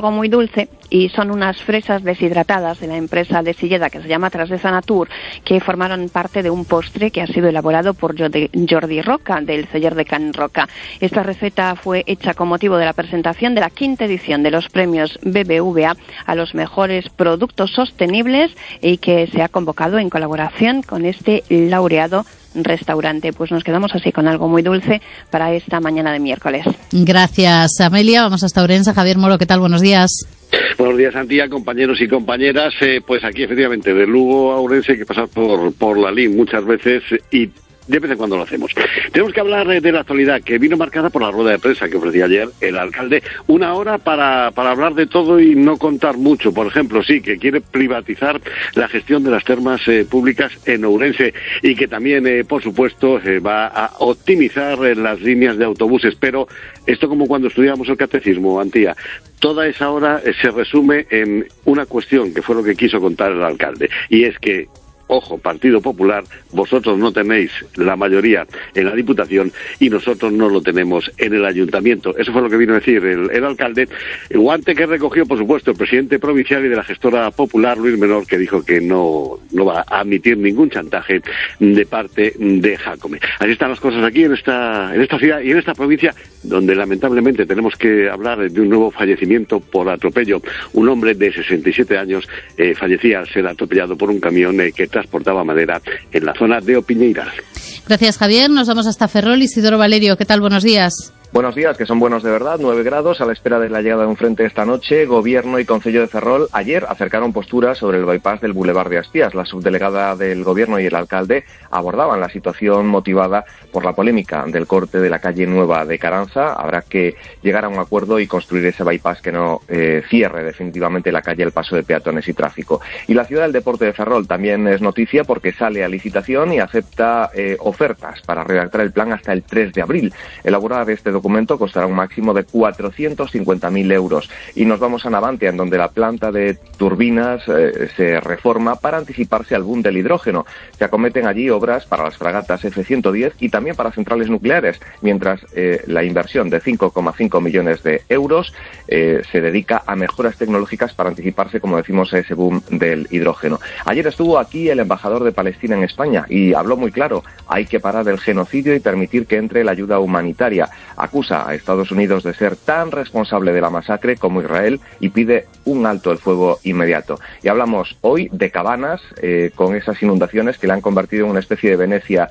dulce, y son unas fresas deshidratadas de la empresa de Silleda que se llama Trasdesa Natur, que formaron parte de un postre que ha sido elaborado por Jordi Roca, del celler de Can Roca. Esta receta fue hecha con motivo de la presentación de la 5ª edición de los premios BBVA a los mejores productos sostenibles, y que se ha convocado en colaboración con este laureado restaurante. Pues nos quedamos así con algo muy dulce para esta mañana de miércoles. Gracias, Amelia. Vamos hasta Ourense. Javier Moro, ¿qué tal? Buenos días. Buenos días, Antía, compañeros y compañeras. Pues aquí, efectivamente, de Lugo a Ourense hay que pasar por la LIN muchas veces, y de vez en cuando lo hacemos. Tenemos que hablar de la actualidad, que vino marcada por la rueda de prensa que ofrecía ayer el alcalde. Una hora para hablar de todo y no contar mucho. Por ejemplo, sí, que quiere privatizar la gestión de las termas públicas en Ourense, y que también, por supuesto, va a optimizar las líneas de autobuses. Pero esto, como cuando estudiábamos el catecismo, Antía, toda esa hora se resume en una cuestión que fue lo que quiso contar el alcalde, y es que, ojo, Partido Popular, vosotros no tenéis la mayoría en la Diputación y nosotros no lo tenemos en el Ayuntamiento. Eso fue lo que vino a decir el alcalde. El guante que recogió, por supuesto, el presidente provincial y de la gestora popular, Luis Menor, que dijo que no va a admitir ningún chantaje de parte de Jácome. Así están las cosas aquí en esta ciudad y en esta provincia, donde lamentablemente tenemos que hablar de un nuevo fallecimiento por atropello. Un hombre de 67 años fallecía al ser atropellado por un camión que transportaba madera en la zona de Opiñeiras. Gracias, Javier. Nos vamos hasta Ferrol. Isidoro Valerio, ¿qué tal? Buenos días. Buenos días, que son buenos de verdad. 9 grados a la espera de la llegada de un frente esta noche. Gobierno y Concello de Ferrol ayer acercaron posturas sobre el bypass del Boulevard de Aspías. La subdelegada del Gobierno y el alcalde abordaban la situación motivada por la polémica del corte de la calle Nueva de Caranza. Habrá que llegar a un acuerdo y construir ese bypass que no cierre definitivamente la calle, el paso de peatones y tráfico. Y la ciudad del deporte de Ferrol también es noticia, porque sale a licitación y acepta ofertas para redactar el plan hasta el 3 de abril. Elaborar este documento costará un máximo de 450.000 euros. Y nos vamos a Navantia, en donde la planta de turbinas se reforma para anticiparse al boom del hidrógeno. Se acometen allí obras para las fragatas F-110 y también para centrales nucleares, mientras la inversión de 5,5 millones de euros se dedica a mejoras tecnológicas para anticiparse, como decimos, a ese boom del hidrógeno. Ayer estuvo aquí el embajador de Palestina en España y habló muy claro: hay que parar el genocidio y permitir que entre la ayuda humanitaria. Acusa a Estados Unidos de ser tan responsable de la masacre como Israel y pide un alto el fuego inmediato. Y hablamos hoy de Cabanas, con esas inundaciones que le han convertido en una especie de Venecia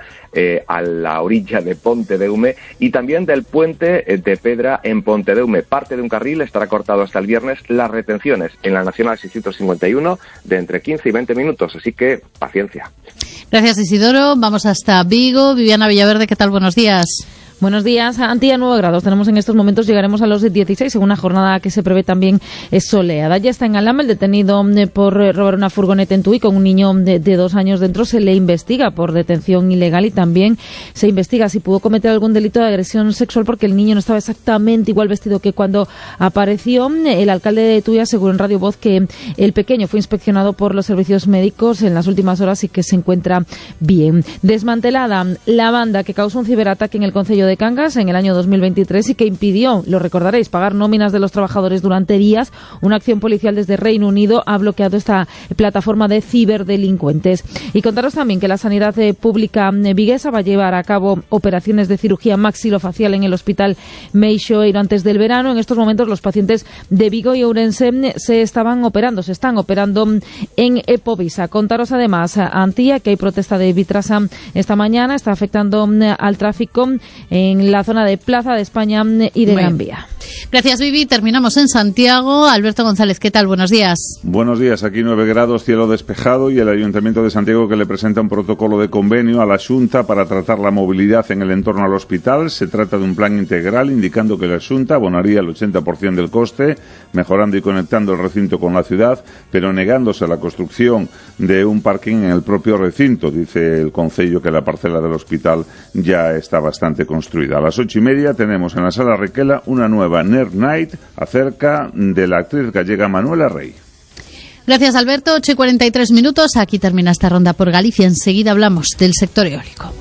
a la orilla de Pontedeume, y también del puente de Pedra en Pontedeume. Parte de un carril estará cortado hasta el viernes. Las retenciones en la Nacional 651 de entre 15 y 20 minutos, así que paciencia. Gracias, Isidoro. Vamos hasta Vigo. Viviana Villaverde, ¿qué tal? Buenos días. Buenos días. Antía, 9 grados. Tenemos en estos momentos, llegaremos a los 16, según una jornada que se prevé también soleada. Ya está en Alhama el detenido por robar una furgoneta en Tui con un niño de 2 años dentro. Se le investiga por detención ilegal y también se investiga si pudo cometer algún delito de agresión sexual, porque el niño no estaba exactamente igual vestido que cuando apareció. El alcalde de Tui aseguró en Radio Voz que el pequeño fue inspeccionado por los servicios médicos en las últimas horas y que se encuentra bien. Desmantelada la banda que causó un ciberataque en el concello de Cangas en el año 2023 y que impidió, lo recordaréis, pagar nóminas de los trabajadores durante días. Una acción policial desde Reino Unido ha bloqueado esta plataforma de ciberdelincuentes. Y contaros también que la sanidad pública viguesa va a llevar a cabo operaciones de cirugía maxilofacial en el hospital Meixoeiro antes del verano. En estos momentos los pacientes de Vigo y Ourense se están operando en Epovisa. Contaros además, Antía, que hay protesta de Vitrasa esta mañana, está afectando al tráfico en la zona de Plaza de España y de Gran Vía. Gracias, Vivi. Terminamos en Santiago. Alberto González, ¿qué tal? Buenos días. Buenos días. Aquí 9 grados, cielo despejado, y el Ayuntamiento de Santiago que le presenta un protocolo de convenio a la Xunta para tratar la movilidad en el entorno al hospital. Se trata de un plan integral indicando que la Xunta abonaría el 80% del coste, mejorando y conectando el recinto con la ciudad, pero negándose a la construcción de un parking en el propio recinto. Dice el Concello que la parcela del hospital ya está bastante construida. A las 8:30 tenemos en la Sala Requela una nueva Nerd Night acerca de la actriz gallega Manuela Rey. Gracias, Alberto. 8:43. Aquí termina esta ronda por Galicia. Enseguida hablamos del sector eólico.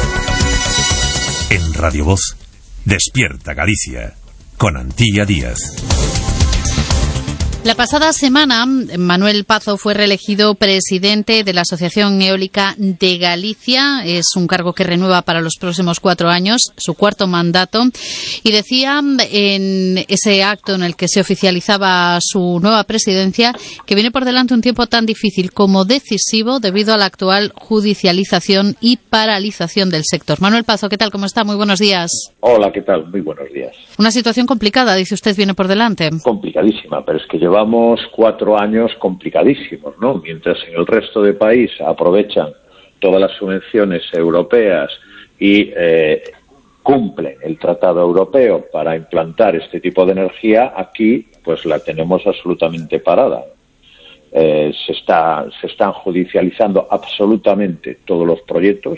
En Radio Voz, Despierta Galicia, con Antía Díaz. La pasada semana, Manuel Pazo fue reelegido presidente de la Asociación Eólica de Galicia. Es un cargo que renueva para los próximos 4 años, su cuarto mandato. Y decía en ese acto en el que se oficializaba su nueva presidencia que viene por delante un tiempo tan difícil como decisivo debido a la actual judicialización y paralización del sector. Manuel Pazo, ¿qué tal? ¿Cómo está? Muy buenos días. Hola, ¿qué tal? Muy buenos días. Una situación complicada, dice usted, viene por delante. Complicadísima, pero es que llevamos 4 años complicadísimos, ¿no? Mientras en el resto del país aprovechan todas las subvenciones europeas y cumplen el Tratado Europeo para implantar este tipo de energía, aquí pues la tenemos absolutamente parada. Se están judicializando absolutamente todos los proyectos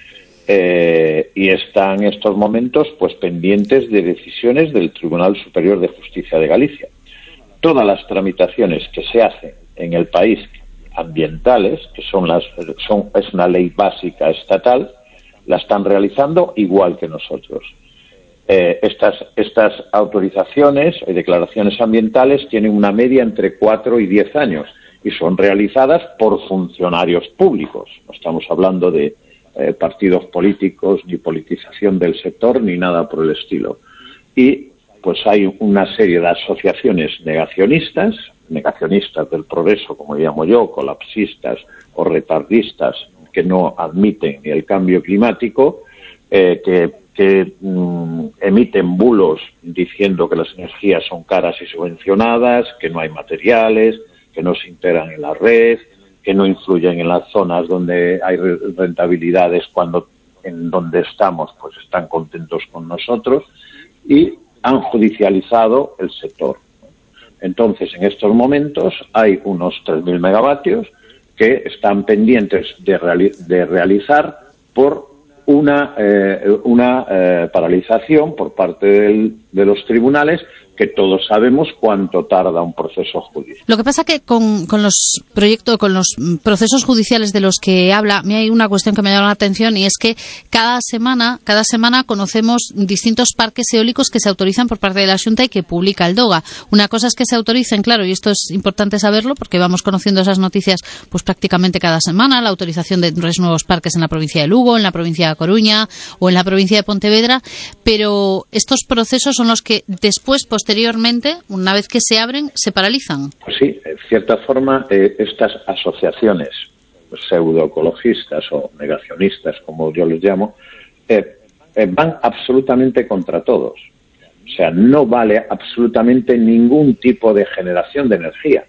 y están en estos momentos pues pendientes de decisiones del Tribunal Superior de Justicia de Galicia. Todas las tramitaciones que se hacen en el país ambientales, que es una ley básica estatal, la están realizando igual que nosotros. Estas autorizaciones y declaraciones ambientales tienen una media entre 4 y 10 años y son realizadas por funcionarios públicos. No estamos hablando de partidos políticos, ni politización del sector, ni nada por el estilo. Y pues hay una serie de asociaciones negacionistas del progreso, como llamo yo, colapsistas o retardistas, que no admiten ni el cambio climático, que emiten bulos diciendo que las energías son caras y subvencionadas, que no hay materiales, que no se integran en la red, que no influyen en las zonas donde hay rentabilidades cuando en donde estamos pues están contentos con nosotros, y han judicializado el sector. Entonces, en estos momentos hay unos 3.000 megavatios que están pendientes de realizar por una paralización por parte de los tribunales, que todos sabemos cuánto tarda un proceso judicial. Lo que pasa que con los procesos judiciales de los que habla, a mí hay una cuestión que me llama la atención, y es que cada semana conocemos distintos parques eólicos que se autorizan por parte de la Xunta y que publica el DOGA. Una cosa es que se autoricen, claro, y esto es importante saberlo porque vamos conociendo esas noticias pues prácticamente cada semana, la autorización de 3 nuevos parques en la provincia de Lugo, en la provincia de Coruña o en la provincia de Pontevedra, pero estos procesos son los que después, posteriormente, una vez que se abren, se paralizan. Pues sí, en cierta forma, estas asociaciones pseudoecologistas o negacionistas, como yo les llamo, van absolutamente contra todos. O sea, no vale absolutamente ningún tipo de generación de energía.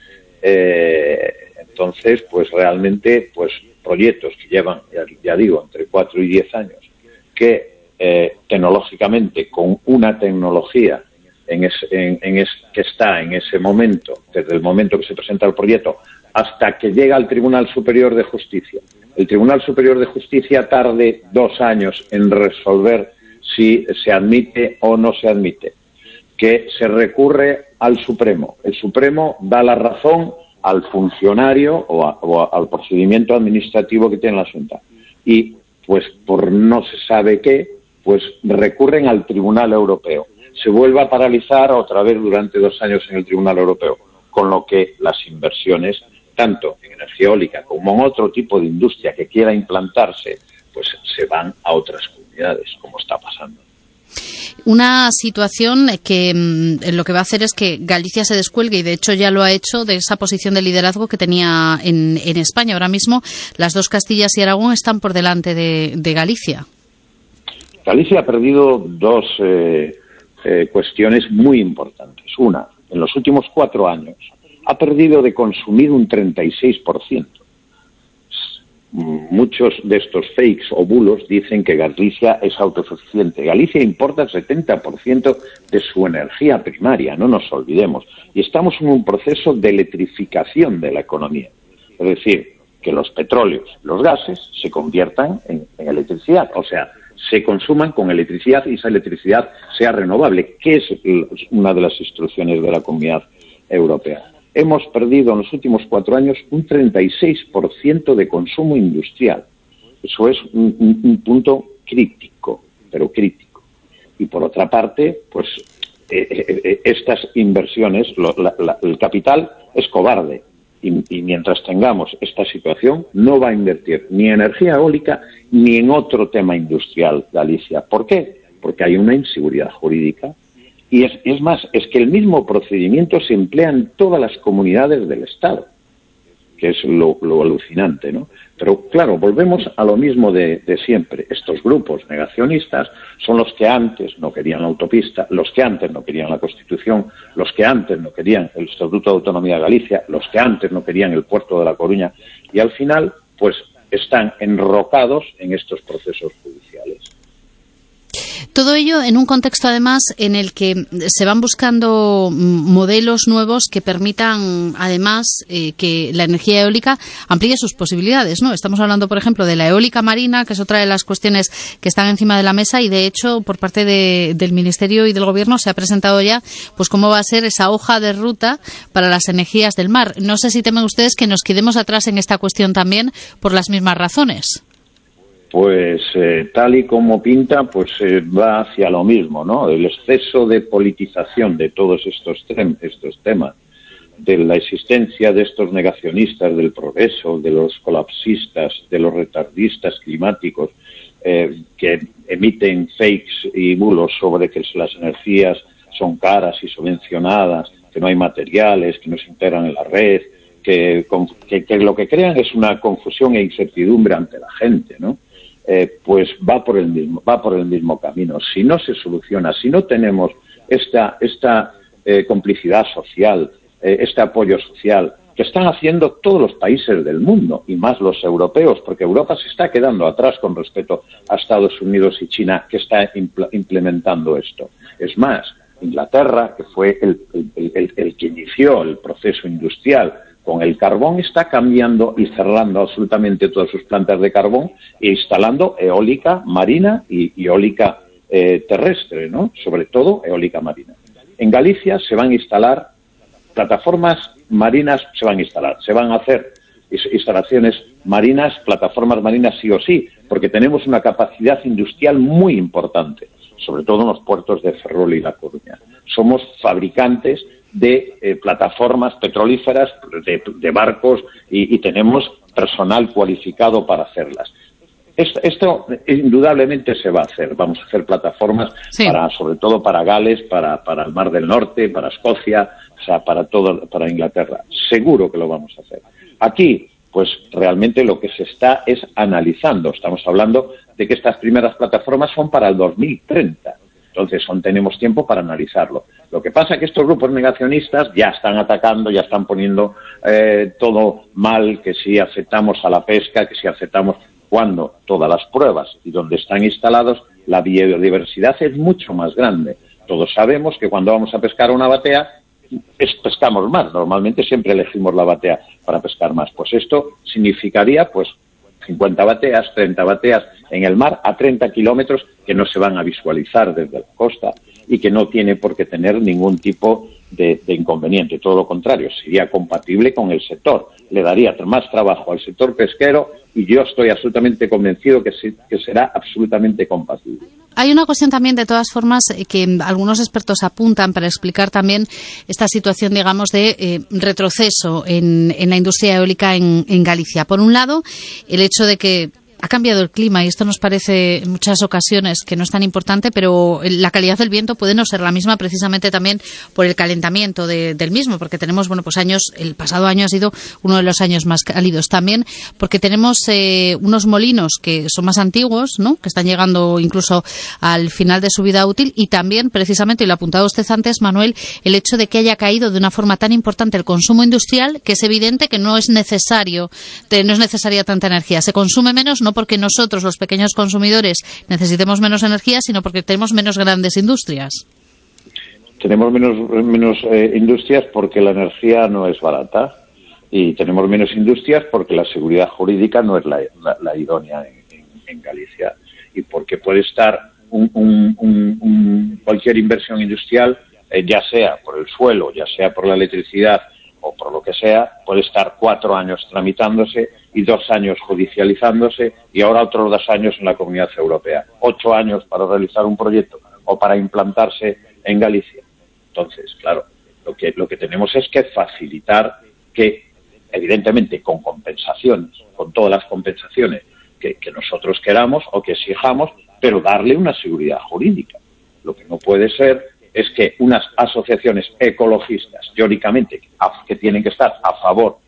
Entonces, pues realmente, pues proyectos que llevan, ya digo, entre 4 y 10 años, que tecnológicamente, con una tecnología que está en ese momento, desde el momento que se presenta el proyecto hasta que llega al Tribunal Superior de Justicia. El Tribunal Superior de Justicia tarde 2 años en resolver si se admite o no se admite, que se recurre al Supremo. El Supremo da la razón al funcionario o al procedimiento administrativo que tiene la Xunta. Y, pues, por no se sabe qué, pues recurren al Tribunal Europeo. Se vuelve a paralizar otra vez durante 2 años en el Tribunal Europeo, con lo que las inversiones, tanto en energía eólica como en otro tipo de industria que quiera implantarse, pues se van a otras comunidades, como está pasando. Una situación que lo que va a hacer es que Galicia se descuelgue, y de hecho ya lo ha hecho, de esa posición de liderazgo que tenía en España. Ahora mismo las 2 Castillas y Aragón están por delante de Galicia. Galicia ha perdido 2 cuestiones muy importantes. Una, en los últimos 4 años ha perdido de consumir un 36%. Muchos de estos fakes o bulos dicen que Galicia es autosuficiente. Galicia importa el 70% de su energía primaria, no nos olvidemos. Y estamos en un proceso de electrificación de la economía. Es decir, que los petróleos, los gases, se conviertan en electricidad. O sea, se consuman con electricidad y esa electricidad sea renovable, que es una de las instrucciones de la Comunidad Europea. Hemos perdido en los últimos 4 años un 36% de consumo industrial. Eso es un punto crítico, pero crítico. Y por otra parte, pues estas inversiones, el capital es cobarde. Y mientras tengamos esta situación, no va a invertir ni en energía eólica ni en otro tema industrial Galicia. ¿Por qué? Porque hay una inseguridad jurídica. Y es más, es que el mismo procedimiento se emplea en todas las comunidades del Estado, que es lo alucinante, ¿no? Pero claro, volvemos a lo mismo de siempre. Estos grupos negacionistas son los que antes no querían la autopista, los que antes no querían la Constitución, los que antes no querían el Estatuto de Autonomía de Galicia, los que antes no querían el puerto de La Coruña, y al final, pues, están enrocados en estos procesos judiciales. Todo ello en un contexto, además, en el que se van buscando modelos nuevos que permitan, además, que la energía eólica amplíe sus posibilidades, ¿no? Estamos hablando, por ejemplo, de la eólica marina, que es otra de las cuestiones que están encima de la mesa, y, de hecho, por parte del Ministerio y del Gobierno se ha presentado ya, pues, cómo va a ser esa hoja de ruta para las energías del mar. No sé si temen ustedes que nos quedemos atrás en esta cuestión también por las mismas razones. Pues tal y como pinta, pues va hacia lo mismo, ¿no? El exceso de politización de todos estos temas, de la existencia de estos negacionistas del progreso, de los colapsistas, de los retardistas climáticos, que emiten fakes y bulos sobre que las energías son caras y subvencionadas, que no hay materiales, que no se integran en la red, que lo que crean es una confusión e incertidumbre ante la gente, ¿no? Pues va por el mismo camino. Si no se soluciona, si no tenemos esta complicidad social, este apoyo social que están haciendo todos los países del mundo, y más los europeos, porque Europa se está quedando atrás con respecto a Estados Unidos y China, que está implementando esto. Es más, Inglaterra, que fue el que inició el proceso industrial con el carbón, está cambiando y cerrando absolutamente todas sus plantas de carbón e instalando eólica marina y eólica terrestre, ¿no? Sobre todo eólica marina. En Galicia se van a instalar plataformas marinas, se van a hacer instalaciones marinas, plataformas marinas sí o sí, porque tenemos una capacidad industrial muy importante, sobre todo en los puertos de Ferrol y La Coruña. Somos fabricantes de plataformas petrolíferas, de barcos, y tenemos personal cualificado para hacerlas. Esto indudablemente se va a hacer. Vamos a hacer plataformas sobre todo para Gales, para el Mar del Norte, para Escocia, o sea, para Inglaterra. Seguro que lo vamos a hacer. Aquí, pues realmente lo que se está es analizando. Estamos hablando de que estas primeras plataformas son para el 2030. Entonces, tenemos tiempo para analizarlo. Lo que pasa es que estos grupos negacionistas ya están atacando, ya están poniendo todo mal, que si aceptamos a la pesca, que si aceptamos, cuando todas las pruebas y donde están instalados, la biodiversidad es mucho más grande. Todos sabemos que cuando vamos a pescar una batea, pescamos más. Normalmente siempre elegimos la batea para pescar más. Pues esto significaría, pues, 50 bateas, 30 bateas en el mar a 30 kilómetros que no se van a visualizar desde la costa y que no tiene por qué tener ningún tipo de inconveniente. Todo lo contrario, sería compatible con el sector. Le daría más trabajo al sector pesquero y yo estoy absolutamente convencido que será absolutamente compatible. Hay una cuestión también, de todas formas, que algunos expertos apuntan para explicar también esta situación, digamos, de retroceso en la industria eólica en Galicia. Por un lado, el hecho de que ha cambiado el clima, y esto nos parece en muchas ocasiones que no es tan importante, pero la calidad del viento puede no ser la misma, precisamente también por el calentamiento del mismo, porque tenemos, pues el pasado año ha sido uno de los años más cálidos. También porque tenemos unos molinos que son más antiguos, ¿no?, que están llegando incluso al final de su vida útil, y también, precisamente, y lo ha apuntado usted antes, Manuel, el hecho de que haya caído de una forma tan importante el consumo industrial, que es evidente que no es necesaria tanta energía. Se consume menos, no porque nosotros, los pequeños consumidores, necesitemos menos energía, sino porque tenemos menos grandes industrias. Tenemos menos industrias porque la energía no es barata, y tenemos menos industrias porque la seguridad jurídica no es la idónea en Galicia, y porque puede estar cualquier inversión industrial, ya sea por el suelo, ya sea por la electricidad o por lo que sea, puede estar 4 años tramitándose y 2 años judicializándose, y ahora otros 2 años en la Comunidad Europea. 8 años para realizar un proyecto o para implantarse en Galicia. Entonces, claro, lo que tenemos es que facilitar que, evidentemente, con compensaciones, con todas las compensaciones que nosotros queramos o que exijamos, pero darle una seguridad jurídica. Lo que no puede ser es que unas asociaciones ecologistas, teóricamente, que tienen que estar a favor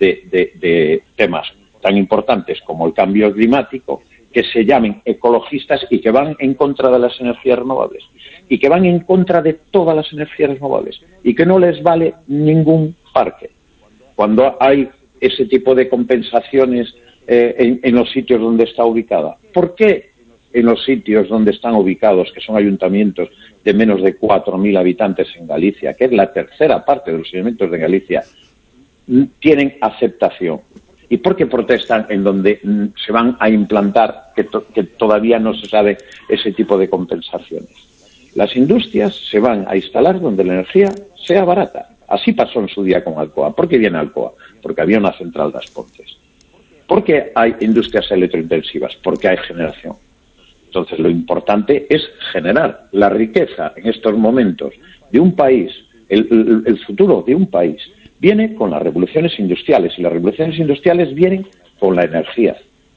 de temas tan importantes como el cambio climático, que se llamen ecologistas y que van en contra de las energías renovables y que van en contra de todas las energías renovables y que no les vale ningún parque. Cuando hay ese tipo de compensaciones en los sitios donde está ubicada. ¿Por qué en los sitios donde están ubicados, que son ayuntamientos de menos de 4.000 habitantes en Galicia, que es la tercera parte de los ayuntamientos de Galicia, tienen aceptación? ¿Y por qué protestan en donde se van a implantar, que todavía no se sabe ese tipo de compensaciones? Las industrias se van a instalar donde la energía sea barata. Así pasó en su día con Alcoa. ¿Por qué viene Alcoa? Porque había una central de Aspontes. ¿Por qué hay industrias electrointensivas? Porque hay generación. Entonces, lo importante es generar la riqueza en estos momentos de un país. El futuro de un país viene con las revoluciones industriales, y las revoluciones industriales vienen con la energía.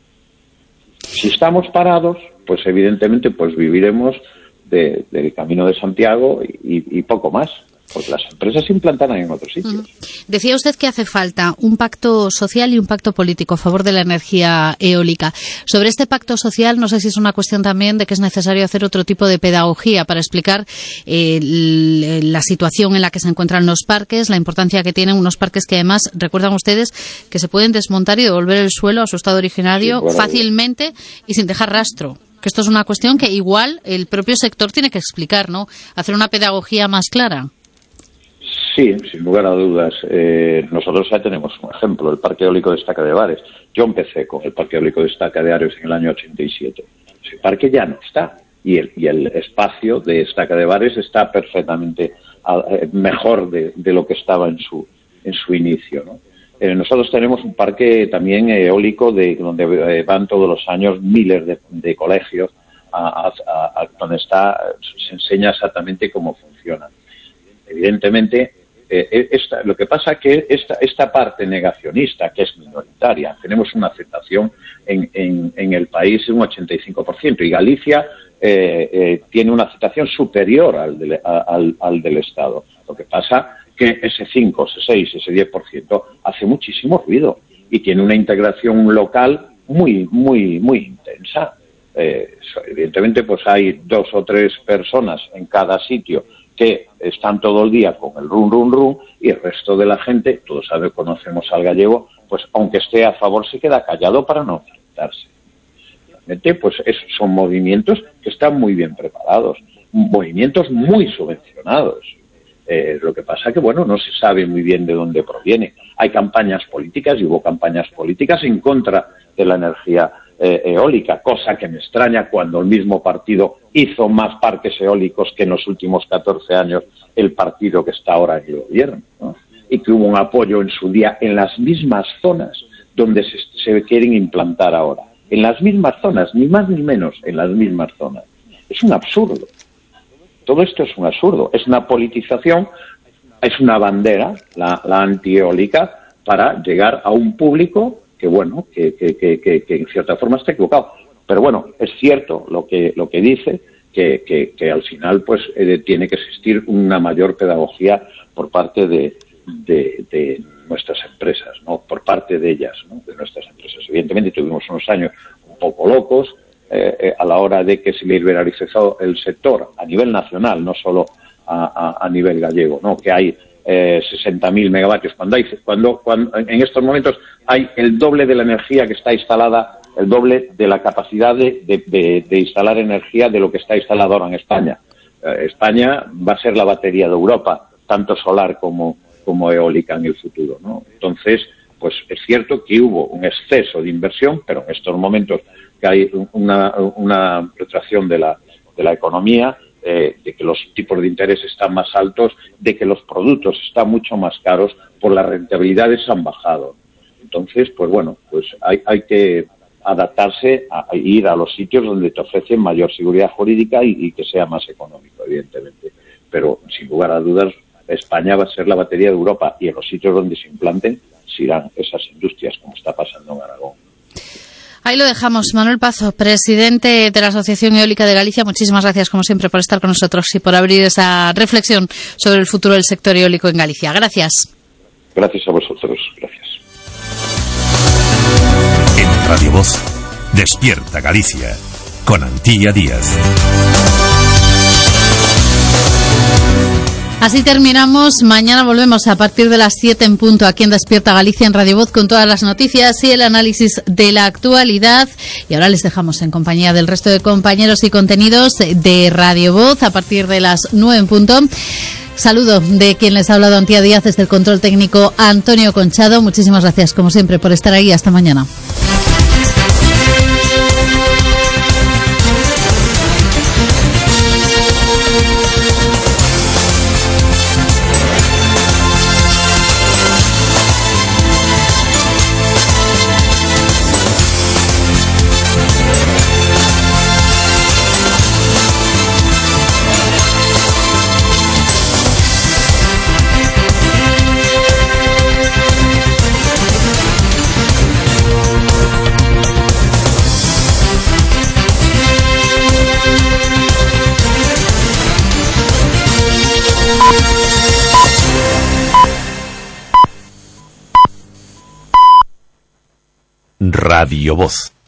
Si estamos parados, pues evidentemente pues viviremos del Camino de Santiago y poco más, porque las empresas se implantarán en otros sitios. Decía usted que hace falta un pacto social y un pacto político a favor de la energía eólica. Sobre este pacto social, no sé si es una cuestión también de que es necesario hacer otro tipo de pedagogía para explicar la situación en la que se encuentran los parques, la importancia que tienen unos parques que además, recuerdan ustedes, que se pueden desmontar y devolver el suelo a su estado originario fácilmente y sin dejar rastro. Que esto es una cuestión que igual el propio sector tiene que explicar, ¿no? Hacer una pedagogía más clara. Sí, sin lugar a dudas. Nosotros ya tenemos un ejemplo, el Parque Eólico de Estaca de Bares. Yo empecé con el Parque Eólico de Estaca de Ares en el año 87. Ese parque ya no está. Y el espacio de Estaca de Bares está perfectamente mejor de lo que estaba en su inicio, ¿no? Nosotros tenemos un parque también eólico donde van todos los años miles de colegios donde se enseña exactamente cómo funciona. Evidentemente, lo que pasa es que esta parte negacionista, que es minoritaria, tenemos una aceptación en el país de un 85%, y Galicia tiene una aceptación superior al del Estado. Lo que pasa que ese 5, ese 6, ese 10% hace muchísimo ruido y tiene una integración local muy, muy, muy intensa. Evidentemente, pues hay 2 o 3 personas en cada sitio que están todo el día con el rum, y el resto de la gente, todos conocemos al gallego, pues aunque esté a favor se queda callado para no enfrentarse. Realmente, pues son movimientos que están muy bien preparados, movimientos muy subvencionados. Lo que pasa que, bueno, no se sabe muy bien de dónde proviene. Hay campañas políticas, y hubo campañas políticas en contra de la energía eólica, cosa que me extraña cuando el mismo partido hizo más parques eólicos que en los últimos 14 años el partido que está ahora en el gobierno, ¿no? Y que hubo un apoyo en su día en las mismas zonas donde se quieren implantar ahora. En las mismas zonas, ni más ni menos, en las mismas zonas. Es un absurdo. Todo esto es un absurdo. Es una politización, es una bandera, la antieólica, para llegar a un público que, bueno, que en cierta forma está equivocado. Pero bueno, es cierto lo que dice, que al final pues tiene que existir una mayor pedagogía por parte de nuestras empresas, ¿no? Por parte de ellas, ¿no? De nuestras empresas. Evidentemente tuvimos unos años un poco locos a la hora de que se liberalizó el sector a nivel nacional, no solo a nivel gallego, ¿no? Que hay 60.000 megavatios, cuando en estos momentos hay el doble de la energía que está instalada, el doble de la capacidad de instalar energía de lo que está instalado ahora en España. España va a ser la batería de Europa, tanto solar como eólica en el futuro, ¿no? Entonces, pues es cierto que hubo un exceso de inversión, pero en estos momentos que hay una retracción de la economía, de que los tipos de interés están más altos, de que los productos están mucho más caros, por las rentabilidades han bajado. Entonces, pues bueno, pues hay que adaptarse a ir a los sitios donde te ofrecen mayor seguridad jurídica y que sea más económico, evidentemente. pero sin lugar a dudas España va a ser la batería de Europa, y en los sitios donde se implanten se irán esas industrias, como está pasando en Aragón. Ahí lo dejamos. Manuel Pazo, presidente de la Asociación Eólica de Galicia, muchísimas gracias, como siempre, por estar con nosotros y por abrir esa reflexión sobre el futuro del sector eólico en Galicia. Gracias. Gracias a vosotros. Gracias. En Radio Voz, Despierta Galicia, con Antía Díaz. Así terminamos. Mañana volvemos a partir de las 7 en punto aquí en Despierta Galicia en Radio Voz con todas las noticias y el análisis de la actualidad. Y ahora les dejamos en compañía del resto de compañeros y contenidos de Radio Voz a partir de las 9 en punto. Saludo de quien les ha hablado, Antía Díaz, desde el control técnico Antonio Conchado. Muchísimas gracias, como siempre, por estar ahí. Hasta mañana. Radio Voz.